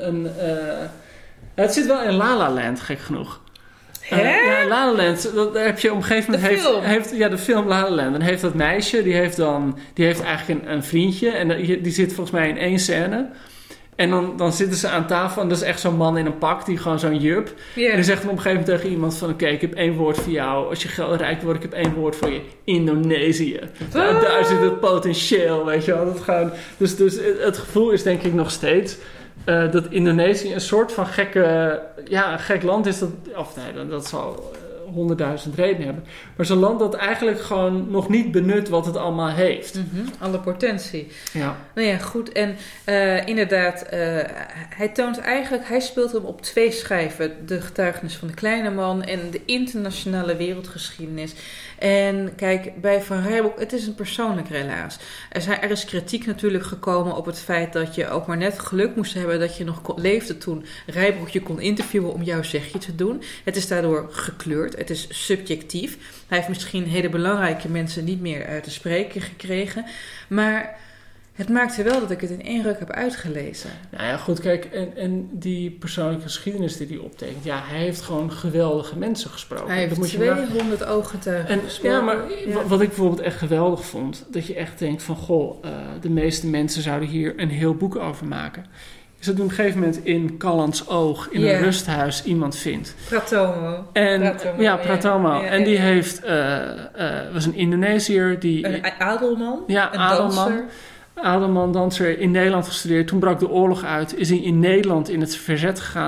het zit wel in La La Land, gek genoeg. La La Land, daar heb je op een gegeven moment... De film La La Land. Dan heeft dat meisje, die heeft eigenlijk een vriendje. En die zit volgens mij in één scène... En dan zitten ze aan tafel en dat is echt zo'n man in een pak, die gewoon zo'n jup. Yeah. En die zegt dan op een gegeven moment tegen iemand van... Oké, ik heb 1 woord voor jou. Als je rijk wordt, ik heb 1 woord voor je. Indonesië. Nou, daar zit het potentieel, weet je wel. Dat gewoon, dus het gevoel is denk ik nog steeds... dat Indonesië een soort van een gek land is. Dat zal 100.000 redenen hebben. Maar zo'n land dat eigenlijk gewoon nog niet benut wat het allemaal heeft. Mm-hmm. Alle potentie. Ja. Nou ja, goed. En inderdaad, hij speelt hem op 2 schijven. De getuigenis van de kleine man en de internationale wereldgeschiedenis. En kijk, bij Van Rijbroek, het is een persoonlijk relaas. Er is kritiek natuurlijk gekomen op het feit dat je ook maar net geluk moest hebben dat je nog leefde toen Rijbroek je kon interviewen om jouw zegje te doen. Het is daardoor gekleurd, het is subjectief. Hij heeft misschien hele belangrijke mensen niet meer te spreken gekregen, maar het maakte wel dat ik het in 1 ruk heb uitgelezen. Nou ja, goed, kijk, en die persoonlijke geschiedenis die hij optekent... Ja, hij heeft gewoon geweldige mensen gesproken. Hij heeft 200 ooggetuigen gesproken. Ja, maar wat ik bijvoorbeeld echt geweldig vond... dat je echt denkt van, de meeste mensen zouden hier een heel boek over maken... is dat op een gegeven moment in Callans Oog... in een rusthuis iemand vindt. Pratomo. Pratomo. Ja. En die was een Indonesiër die... Een adelman. Ja, een adelman. Adelman, danser, in Nederland gestudeerd. Toen brak de oorlog uit. Is hij in Nederland in het verzet gegaan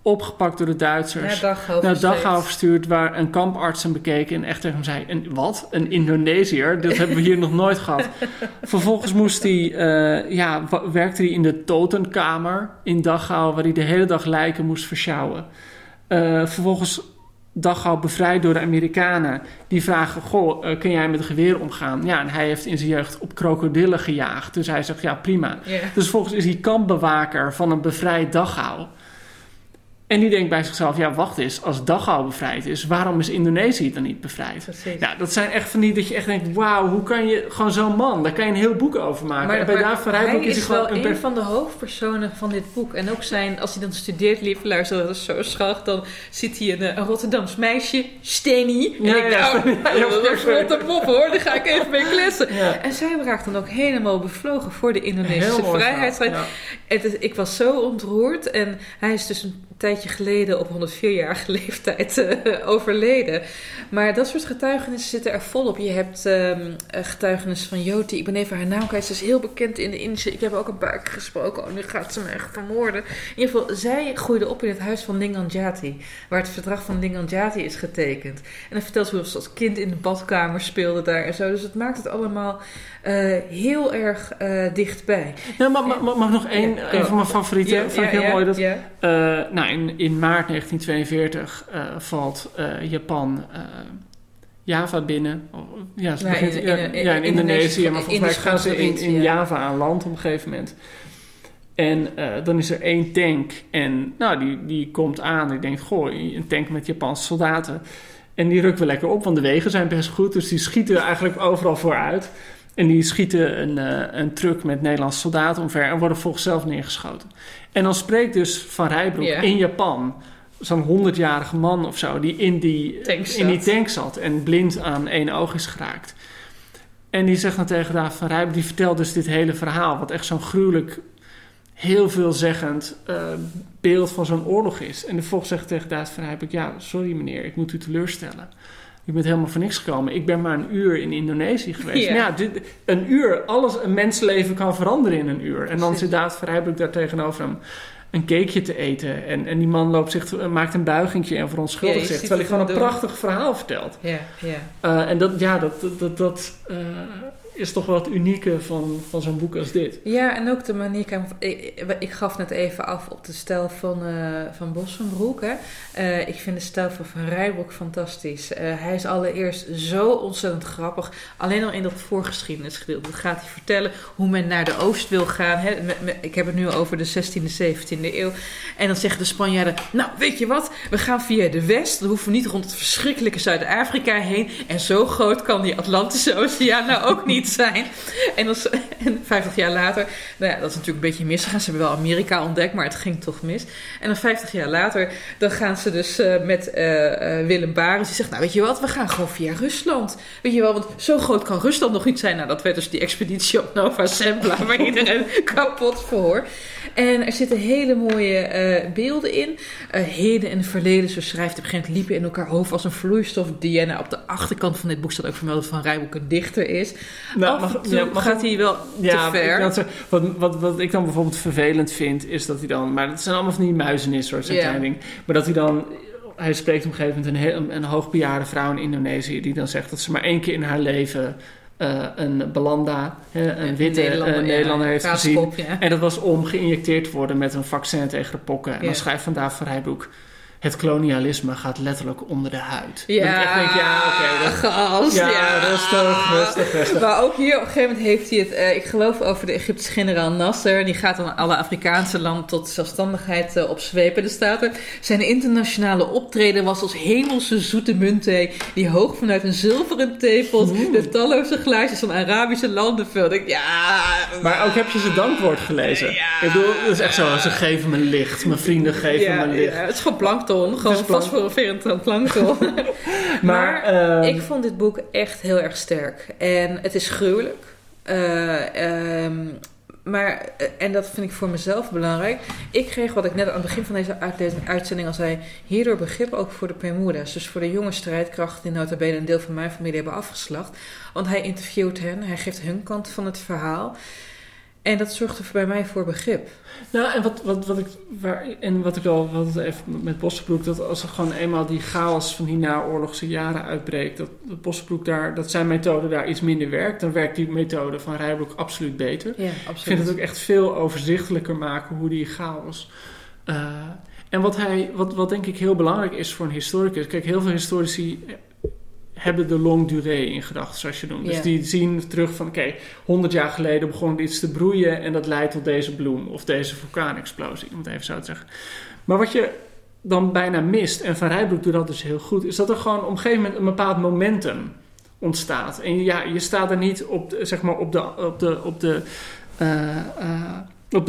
opgepakt door de Duitsers. Naar Dachau verstuurd, waar een kamparts hem bekeek en echt tegen hem zei... Wat? Een Indonesiër? Dat hebben we hier nog nooit gehad. Vervolgens werkte hij in de Totenkamer in Dachau... waar hij de hele dag lijken moest versjouwen. Vervolgens Dachau bevrijd door de Amerikanen. Die vragen, kun jij met een geweer omgaan? Ja, en hij heeft in zijn jeugd op krokodillen gejaagd. Dus hij zegt, ja, prima. Yeah. Dus vervolgens is hij kampbewaker van een bevrijd Dachau. En die denkt bij zichzelf, ja, wacht eens, als Dachau bevrijd is, waarom is Indonesië dan niet bevrijd? Precies. Ja, dat zijn echt van die dat je echt denkt, wauw, hoe kan je, gewoon zo'n man, daar kan je een heel boek over maken. Maar, en bij David van Rijbroek is hij wel een van de hoofdpersonen van dit boek. En ook als hij dan studeert, lieve luister, dat is zo schattig, dan ziet hij een Rotterdams meisje, Steny. En dat is een mop hoor, daar ga ik even mee kletsen. Ja. En zij raakt dan ook helemaal bevlogen voor de Indonesische vrijheidsstrijd. Ja. Ik was zo ontroerd en hij is dus een tijdje geleden op 104-jarige leeftijd overleden. Maar dat soort getuigenissen zitten er volop. Je hebt getuigenissen van Jyoti. Ik ben even haar naam kwijt. Ze is heel bekend in de Indische. Ik heb ook een paar keer gesproken. Nu gaat ze me echt vermoorden. In ieder geval, zij groeide op in het huis van Dinghan Jati. Waar het verdrag van Dinghan Jati is getekend. En dan vertelt ze hoe ze als kind in de badkamer speelde daar en zo. Dus het maakt het allemaal heel erg dichtbij. Ja, mag nog een van mijn favorieten. Vond ik heel mooi. Dat, in maart 1942 valt Japan Java binnen. In Indonesië. Maar volgens mij gaan ze in Java aan land op een gegeven moment. En dan is er 1 tank. En die komt aan. Ik denk, een tank met Japanse soldaten. En die rukken we lekker op, want de wegen zijn best goed. Dus die schieten eigenlijk overal vooruit. En die schieten een truck met Nederlandse soldaten omver en worden volgens zelf neergeschoten. En dan spreekt dus Van Rijbroek in Japan, zo'n 100-jarige man of zo, die in die tank zat en blind aan 1 oog is geraakt. En die zegt dan tegen David van Rijbroek, die vertelt dus dit hele verhaal, wat echt zo'n gruwelijk, heel veelzeggend beeld van zo'n oorlog is. En vervolgens zegt tegen David van Rijbroek, ja, sorry meneer, ik moet u teleurstellen. Je bent helemaal voor niks gekomen. Ik ben maar 1 uur in Indonesië geweest. Ja. Maar een uur, een mensenleven kan veranderen in 1 uur. En dan zit David van Rijbroek daar tegenover hem een cakeje te eten. En die man maakt een buigingje en verontschuldigt zich. Terwijl hij gewoon een prachtig verhaal vertelt. Ja. En dat is toch wel het unieke van zo'n boek als dit. Ja, en ook de manier... Ik gaf net even af op de stijl van Bossenbroek. Hè. Ik vind de stijl van Rijbroek fantastisch. Hij is allereerst zo ontzettend grappig. Alleen al in dat voorgeschiedenisgedeelte. Dat gaat hij vertellen hoe men naar de oost wil gaan. Hè. Ik heb het nu over de 16e, 17e eeuw. En dan zeggen de Spanjaarden... Nou, weet je wat? We gaan via de west. Dan hoeven we niet rond het verschrikkelijke Zuid-Afrika heen. En zo groot kan die Atlantische Oceaan nou ook niet zijn. En 50 jaar later, dat is natuurlijk een beetje misgegaan. Ze hebben wel Amerika ontdekt, maar het ging toch mis. En dan 50 jaar later, dan gaan ze dus met Willem Barents. Die zegt, nou weet je wat, we gaan gewoon via Rusland. Weet je wel, want zo groot kan Rusland nog niet zijn. Nou, dat werd dus die expeditie op Nova Zembla, waar iedereen kapot voor. En er zitten hele mooie beelden in. Heden en verleden, zo schrijft op een gegeven moment, liepen in elkaar hoofd als een vloeistof. Diana op de achterkant van dit boek staat ook vermeld dat Van Rijbroek een dichter is. Gaat hij wel te ver. Wat ik dan bijvoorbeeld vervelend vind, is dat hij dan... Maar het zijn allemaal van die muizenissen, soort zijn ding. Maar dat hij dan... Hij spreekt op een gegeven moment een hoogbejaarde vrouw in Indonesië, die dan zegt dat ze maar 1 keer in haar leven een Belanda, een witte Nederlander heeft gezien. Ja. En dat was om geïnjecteerd te worden met een vaccin tegen de pokken. En dan schrijft Van David van Rijbroek... Het kolonialisme gaat letterlijk onder de huid. Ja, dat ik echt denk, gast. Rustig. Maar ook hier op een gegeven moment heeft hij het... ik geloof over de Egyptische generaal Nasser. En die gaat dan alle Afrikaanse landen tot zelfstandigheid opzwepen. Er staat er... Zijn internationale optreden was als hemelse zoete muntthee... die hoog vanuit een zilveren theepot... de talloze glaasjes van Arabische landen vulde. Maar ook heb je zijn dankwoord gelezen. Ja. Ik bedoel, het is echt zo... Ze geven me licht. Mijn vrienden geven me licht. Ja, het is gewoon plankton. Gewoon fosforoferend plankton. maar ik vond dit boek echt heel erg sterk. En het is gruwelijk. Maar, en dat vind ik voor mezelf belangrijk. Ik kreeg, wat ik net aan het begin van deze uitzending al zei... hierdoor begrip ook voor de Pemuda's. Dus voor de jonge strijdkrachten die nota bene een deel van mijn familie hebben afgeslacht. Want hij interviewt hen. Hij geeft hun kant van het verhaal. En dat zorgde bij mij voor begrip. Nou, en wat ik al had even met Bossenbroek, dat als er gewoon eenmaal die chaos van die naoorlogse jaren uitbreekt, dat Bossenbroek dat zijn methode daar iets minder werkt, dan werkt die methode van Rijbroek absoluut beter. Ja, absoluut. Ik vind het ook echt veel overzichtelijker maken hoe die chaos. En wat denk ik heel belangrijk is voor een historicus, kijk, heel veel historici hebben de longue durée in gedachten, zoals je noemt. Dus die zien terug van, 100 jaar geleden begon iets te broeien en dat leidt tot deze bloem of deze vulkaanexplosie, om het even zo te zeggen. Maar wat je dan bijna mist, en Van Rijbroek doet dat dus heel goed, is dat er gewoon op een gegeven moment een bepaald momentum ontstaat. En je staat er niet op de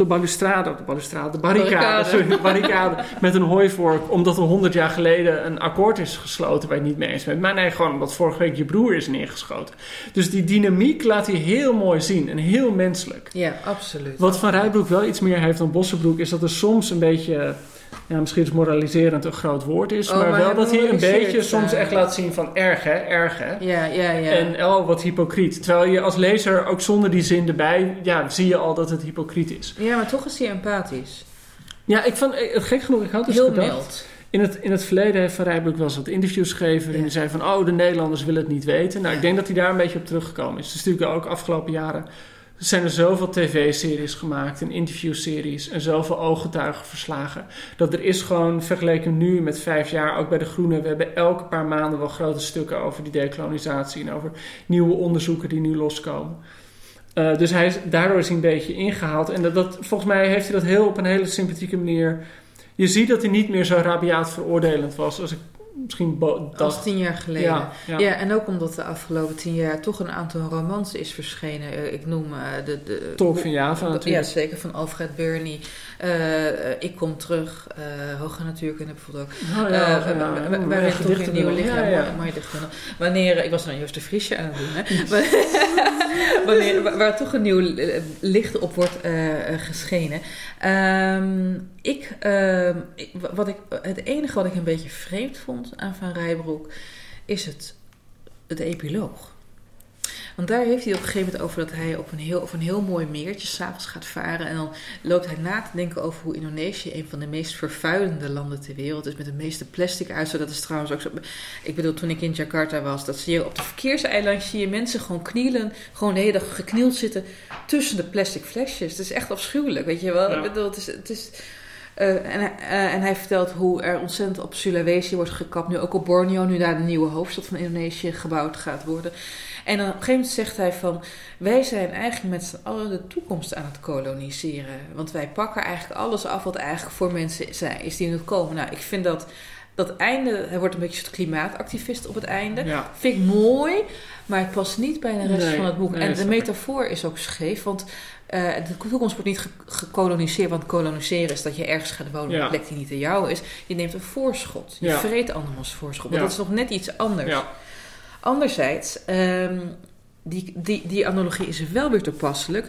barricade met een hooivork, omdat er 100 jaar geleden een akkoord is gesloten waar je het niet mee eens bent. Maar nee, gewoon omdat vorige week je broer is neergeschoten. Dus die dynamiek laat hij heel mooi zien en heel menselijk. Ja, absoluut. Wat Van Rijbroek wel iets meer heeft dan Bossenbroek, is dat er soms een beetje, misschien is moraliserend een groot woord is, maar wel dat hij een beetje soms echt laat zien van erg hè. Ja. En wat hypocriet. Terwijl je als lezer ook zonder die zin erbij, zie je al dat het hypocriet is. Ja, maar toch is hij empathisch. Ja, ik vond het gek genoeg, ik had dus heel gedacht, in het verleden heeft Van Rijbroek wel eens wat interviews gegeven en hij zei van, de Nederlanders willen het niet weten. Nou, ik denk dat hij daar een beetje op teruggekomen is. Dus natuurlijk ook afgelopen jaren zijn er zoveel tv-series gemaakt en interviewseries en zoveel ooggetuigenverslagen, dat er is gewoon, vergeleken nu met 5 jaar, ook bij De Groene, we hebben elke paar maanden wel grote stukken over die dekolonisatie en over nieuwe onderzoeken die nu loskomen. Dus daardoor is hij een beetje ingehaald. En dat volgens mij heeft hij dat op een hele sympathieke manier. Je ziet dat hij niet meer zo rabiaat veroordelend was als ik misschien als 10 jaar geleden. Ja, en ook omdat de afgelopen 10 jaar toch een aantal romans is verschenen. Ik noem de Tolk van Java natuurlijk. Ja, zeker, van Alfred Burney. Ik kom terug. Hoge Natuurkunde bijvoorbeeld ook. Waarin toch een nieuw licht. Mooi dichtbundel. Wanneer, ik was dan Joost de Vriesje aan het doen. Hè? Waar toch een nieuw licht op wordt geschenen. Het enige wat ik een beetje vreemd vond aan Van Rijbroek is het epiloog. Want daar heeft hij op een gegeven moment over dat hij op een heel mooi meertje 's avonds gaat varen. En dan loopt hij na te denken over hoe Indonesië een van de meest vervuilende landen ter wereld is. Met de meeste plastic uitstoot. Dat is trouwens ook zo. Ik bedoel, toen ik in Jakarta was, dat zie je op de verkeerseilandjes, zie je mensen gewoon knielen. Gewoon de hele dag geknield zitten tussen de plastic flesjes. Het is echt afschuwelijk, weet je wel. Ja. Ik bedoel, het is en hij vertelt hoe er ontzettend op Sulawesi wordt gekapt. Nu ook op Borneo, nu daar de nieuwe hoofdstad van Indonesië gebouwd gaat worden. En dan op een gegeven moment zegt hij van, wij zijn eigenlijk met z'n allen de toekomst aan het koloniseren. Want wij pakken eigenlijk alles af wat eigenlijk voor mensen is die nu komen. Nou, ik vind dat einde, hij wordt een beetje een soort klimaatactivist op het einde. Ja. Vind ik mooi, maar het past niet bij de rest van het boek. En de metafoor is ook scheef, want de toekomst wordt niet gekoloniseerd. Want koloniseren is dat je ergens gaat wonen op een plek die niet aan jou is. Je neemt een voorschot. Je vreet andermans voorschot. Want dat is nog net iets anders. Ja. Anderzijds, die analogie is wel weer toepasselijk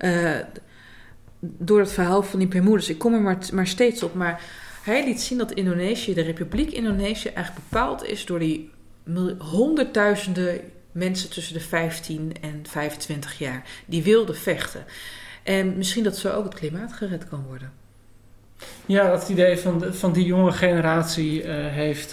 door het verhaal van die Bermudes. Ik kom er maar steeds op, maar hij liet zien dat Indonesië, de Republiek Indonesië, eigenlijk bepaald is door die honderdduizenden mensen tussen de 15 en 25 jaar die wilden vechten. En misschien dat zo ook het klimaat gered kan worden. Ja, dat idee van die jonge generatie heeft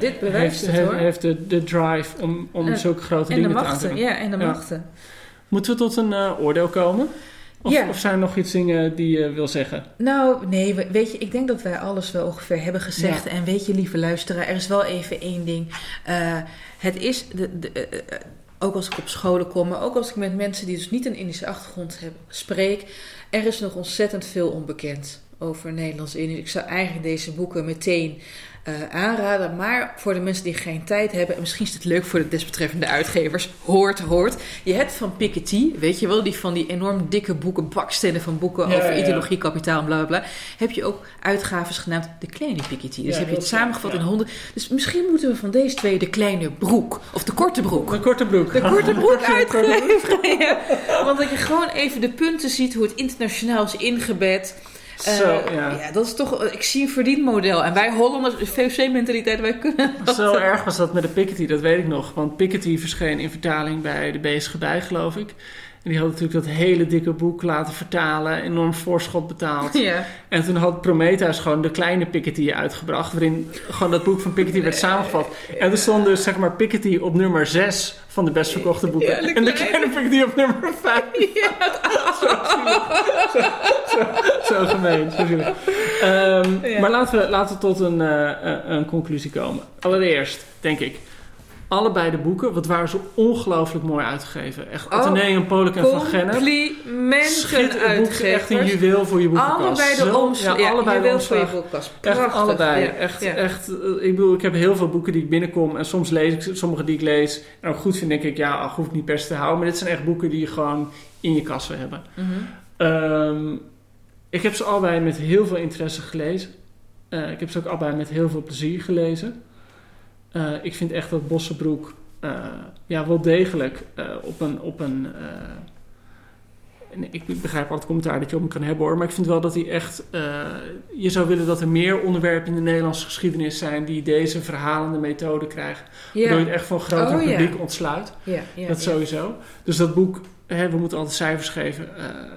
de drive om zulke grote dingen te aanzetten. Ja, en de machten. Moeten we tot een oordeel komen? Of zijn er nog iets dingen die je wil zeggen? Nou, nee, weet je, ik denk dat wij alles wel ongeveer hebben gezegd. Ja. En weet je, lieve luisteraar, er is wel even één ding. Het is, ook als ik op scholen kom, maar ook als ik met mensen die dus niet een Indische achtergrond hebben, spreek, er is nog ontzettend veel onbekend over Nederlands-Indisch. Ik zou eigenlijk deze boeken meteen aanraden. Maar voor de mensen die geen tijd hebben, en misschien is het leuk voor de desbetreffende uitgevers, hoort. Je hebt van Piketty, weet je wel, die van die enorm dikke boeken, bakstenen van boeken over ideologie, kapitaal en bla bla bla. Heb je ook uitgaves genaamd De Kleine Piketty. Dus heb je het samengevat in 100. Dus misschien moeten we van deze twee De Kleine Broek, of De Korte Broek. De Korte Broek. De Korte Broek uitgeven. Ja. Want dat je gewoon even de punten ziet, hoe het internationaal is ingebed. Dat is toch, ik zie een verdienmodel. En wij Hollanders, de VOC-mentaliteit, wij kunnen dat. Zo erg was dat met de Piketty, dat weet ik nog. Want Piketty verscheen in vertaling bij de Bezige Bij, geloof ik. En die had natuurlijk dat hele dikke boek laten vertalen, enorm voorschot betaald. Ja. En toen had Prometheus gewoon de kleine Piketty uitgebracht, waarin gewoon dat boek van Piketty werd samengevat. En er stond dus zeg maar Piketty op nummer 6 van de best verkochte boeken. Ja, en de kleine Piketty op nummer 5. Ja. Zo gemeen. Zo zielig. Maar laten we tot een conclusie komen. Allereerst, denk ik, allebei de boeken, wat waren ze ongelooflijk mooi uitgegeven. Echt, Atheneum, Polak en Van Gennep. Complimenten uitgevers. Echt een juweel voor je boekenkast. Allebei de omslag. Ja, allebei juweel de voor je omslag. boekenkast. Echt allebei. Ja. Echt. Ik bedoel, ik heb heel veel boeken die ik binnenkom en soms lees ik sommige die ik lees en ook goed vind, denk ik, hoef ik niet per se te houden. Maar dit zijn echt boeken die je gewoon in je kast wil hebben. Mm-hmm. Ik heb ze allebei met heel veel interesse gelezen. Ik heb ze ook allebei met heel veel plezier gelezen. Ik vind echt dat Bossebroek wel degelijk op een ik begrijp altijd het commentaar dat je op hem kan hebben hoor, maar ik vind wel dat hij echt je zou willen dat er meer onderwerpen in de Nederlandse geschiedenis zijn die deze verhalende methode krijgen. Waardoor je het echt van een groter publiek ontsluit. Dat sowieso. Dus dat boek, we moeten altijd cijfers geven,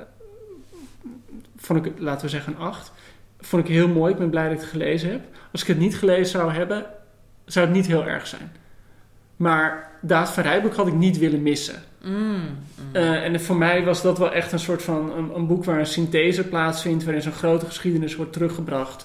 vond ik, laten we zeggen, een 8. Vond ik heel mooi. Ik ben blij dat ik het gelezen heb. Als ik het niet gelezen zou hebben, zou het niet heel erg zijn. Maar Daad van Rijbroek had ik niet willen missen. En voor mij was dat wel echt een soort van een boek waar een synthese plaatsvindt, waarin zo'n grote geschiedenis wordt teruggebracht.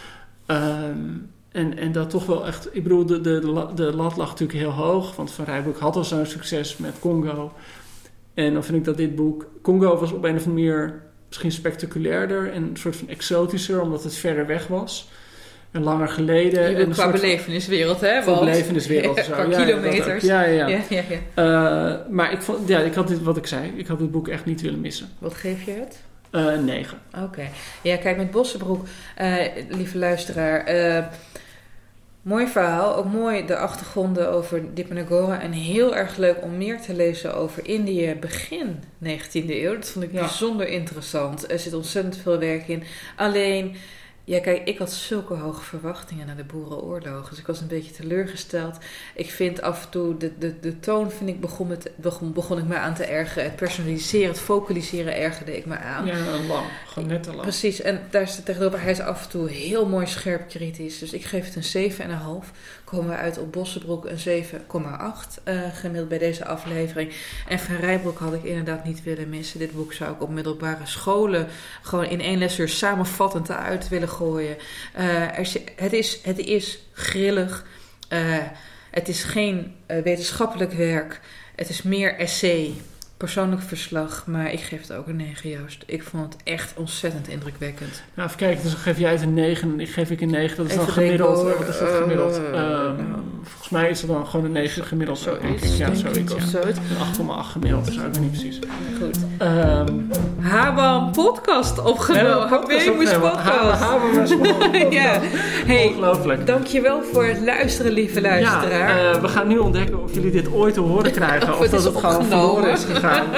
En dat toch wel echt, ik bedoel, de lat lag natuurlijk heel hoog, want Van Rijbroek had al zo'n succes met Congo. En dan vind ik dat dit boek, Congo was op een of andere manier misschien spectaculairder en een soort van exotischer, omdat het verder weg was. En langer geleden. En qua beleveniswereld, hè? Qua beleveniswereld. Qua kilometers. Ja. Maar ik had dit, wat ik zei, ik had dit boek echt niet willen missen. Wat geef je het? 9. Oké. Ja, kijk, met Bossebroek, lieve luisteraar, mooi verhaal. Ook mooi de achtergronden over Dipanagora. En heel erg leuk om meer te lezen over Indië begin 19e eeuw. Dat vond ik bijzonder interessant. Er zit ontzettend veel werk in. Alleen, ja, kijk, ik had zulke hoge verwachtingen naar de boerenoorlog. Dus ik was een beetje teleurgesteld. Ik vind af en toe, de toon vind ik begon ik me aan te ergeren. Het personaliseren, het focaliseren ergerde ik me aan. Ja, lang. Gewoon net te lang. Precies, en daar is tegenover, hij is af en toe heel mooi scherp kritisch. Dus ik geef het een 7,5. Komen we uit op Bossebroek een 7,8 gemiddeld bij deze aflevering. En Van Rijbroek had ik inderdaad niet willen missen. Dit boek zou ik op middelbare scholen gewoon in 1 lesuur samenvattend uit willen gooien. Het is grillig. Het is geen wetenschappelijk werk. Het is meer essay, persoonlijk verslag. Maar ik geef het ook een 9, Joost. Ik vond het echt ontzettend indrukwekkend. Nou, even kijken. Dus dan geef jij het een 9 en geef ik een 9. Dat is dan gemiddeld. Wat is dat gemiddeld? Volgens mij is het dan gewoon een 9 gemiddeld. Zoiets. Ja, zoiets. Een 8,8 gemiddeld. Dat weet ik niet precies. Goed. Habam podcast opgenomen. Habemus podcast. Ja. Hey, ongelooflijk. Dankjewel voor het luisteren, lieve luisteraar. Ja, we gaan nu ontdekken of jullie dit ooit te horen krijgen. Of dat het gewoon verloren is gegaan.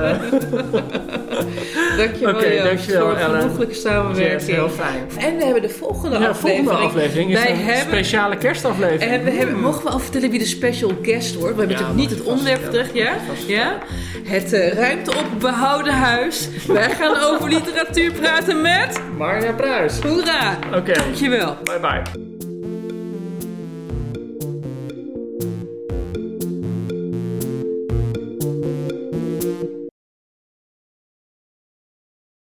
Dankjewel voor een genoeglijke samenwerking. Yes, heel fijn. En we hebben de volgende aflevering. De volgende aflevering is een speciale kerstaflevering. En mogen we al vertellen wie de special guest wordt? We hebben natuurlijk niet het onderwerp terug, ja? Het ruimte op behouden huis. Wij gaan over literatuur praten met Marja Pruis. Hoera! Oké. Dankjewel. Bye bye.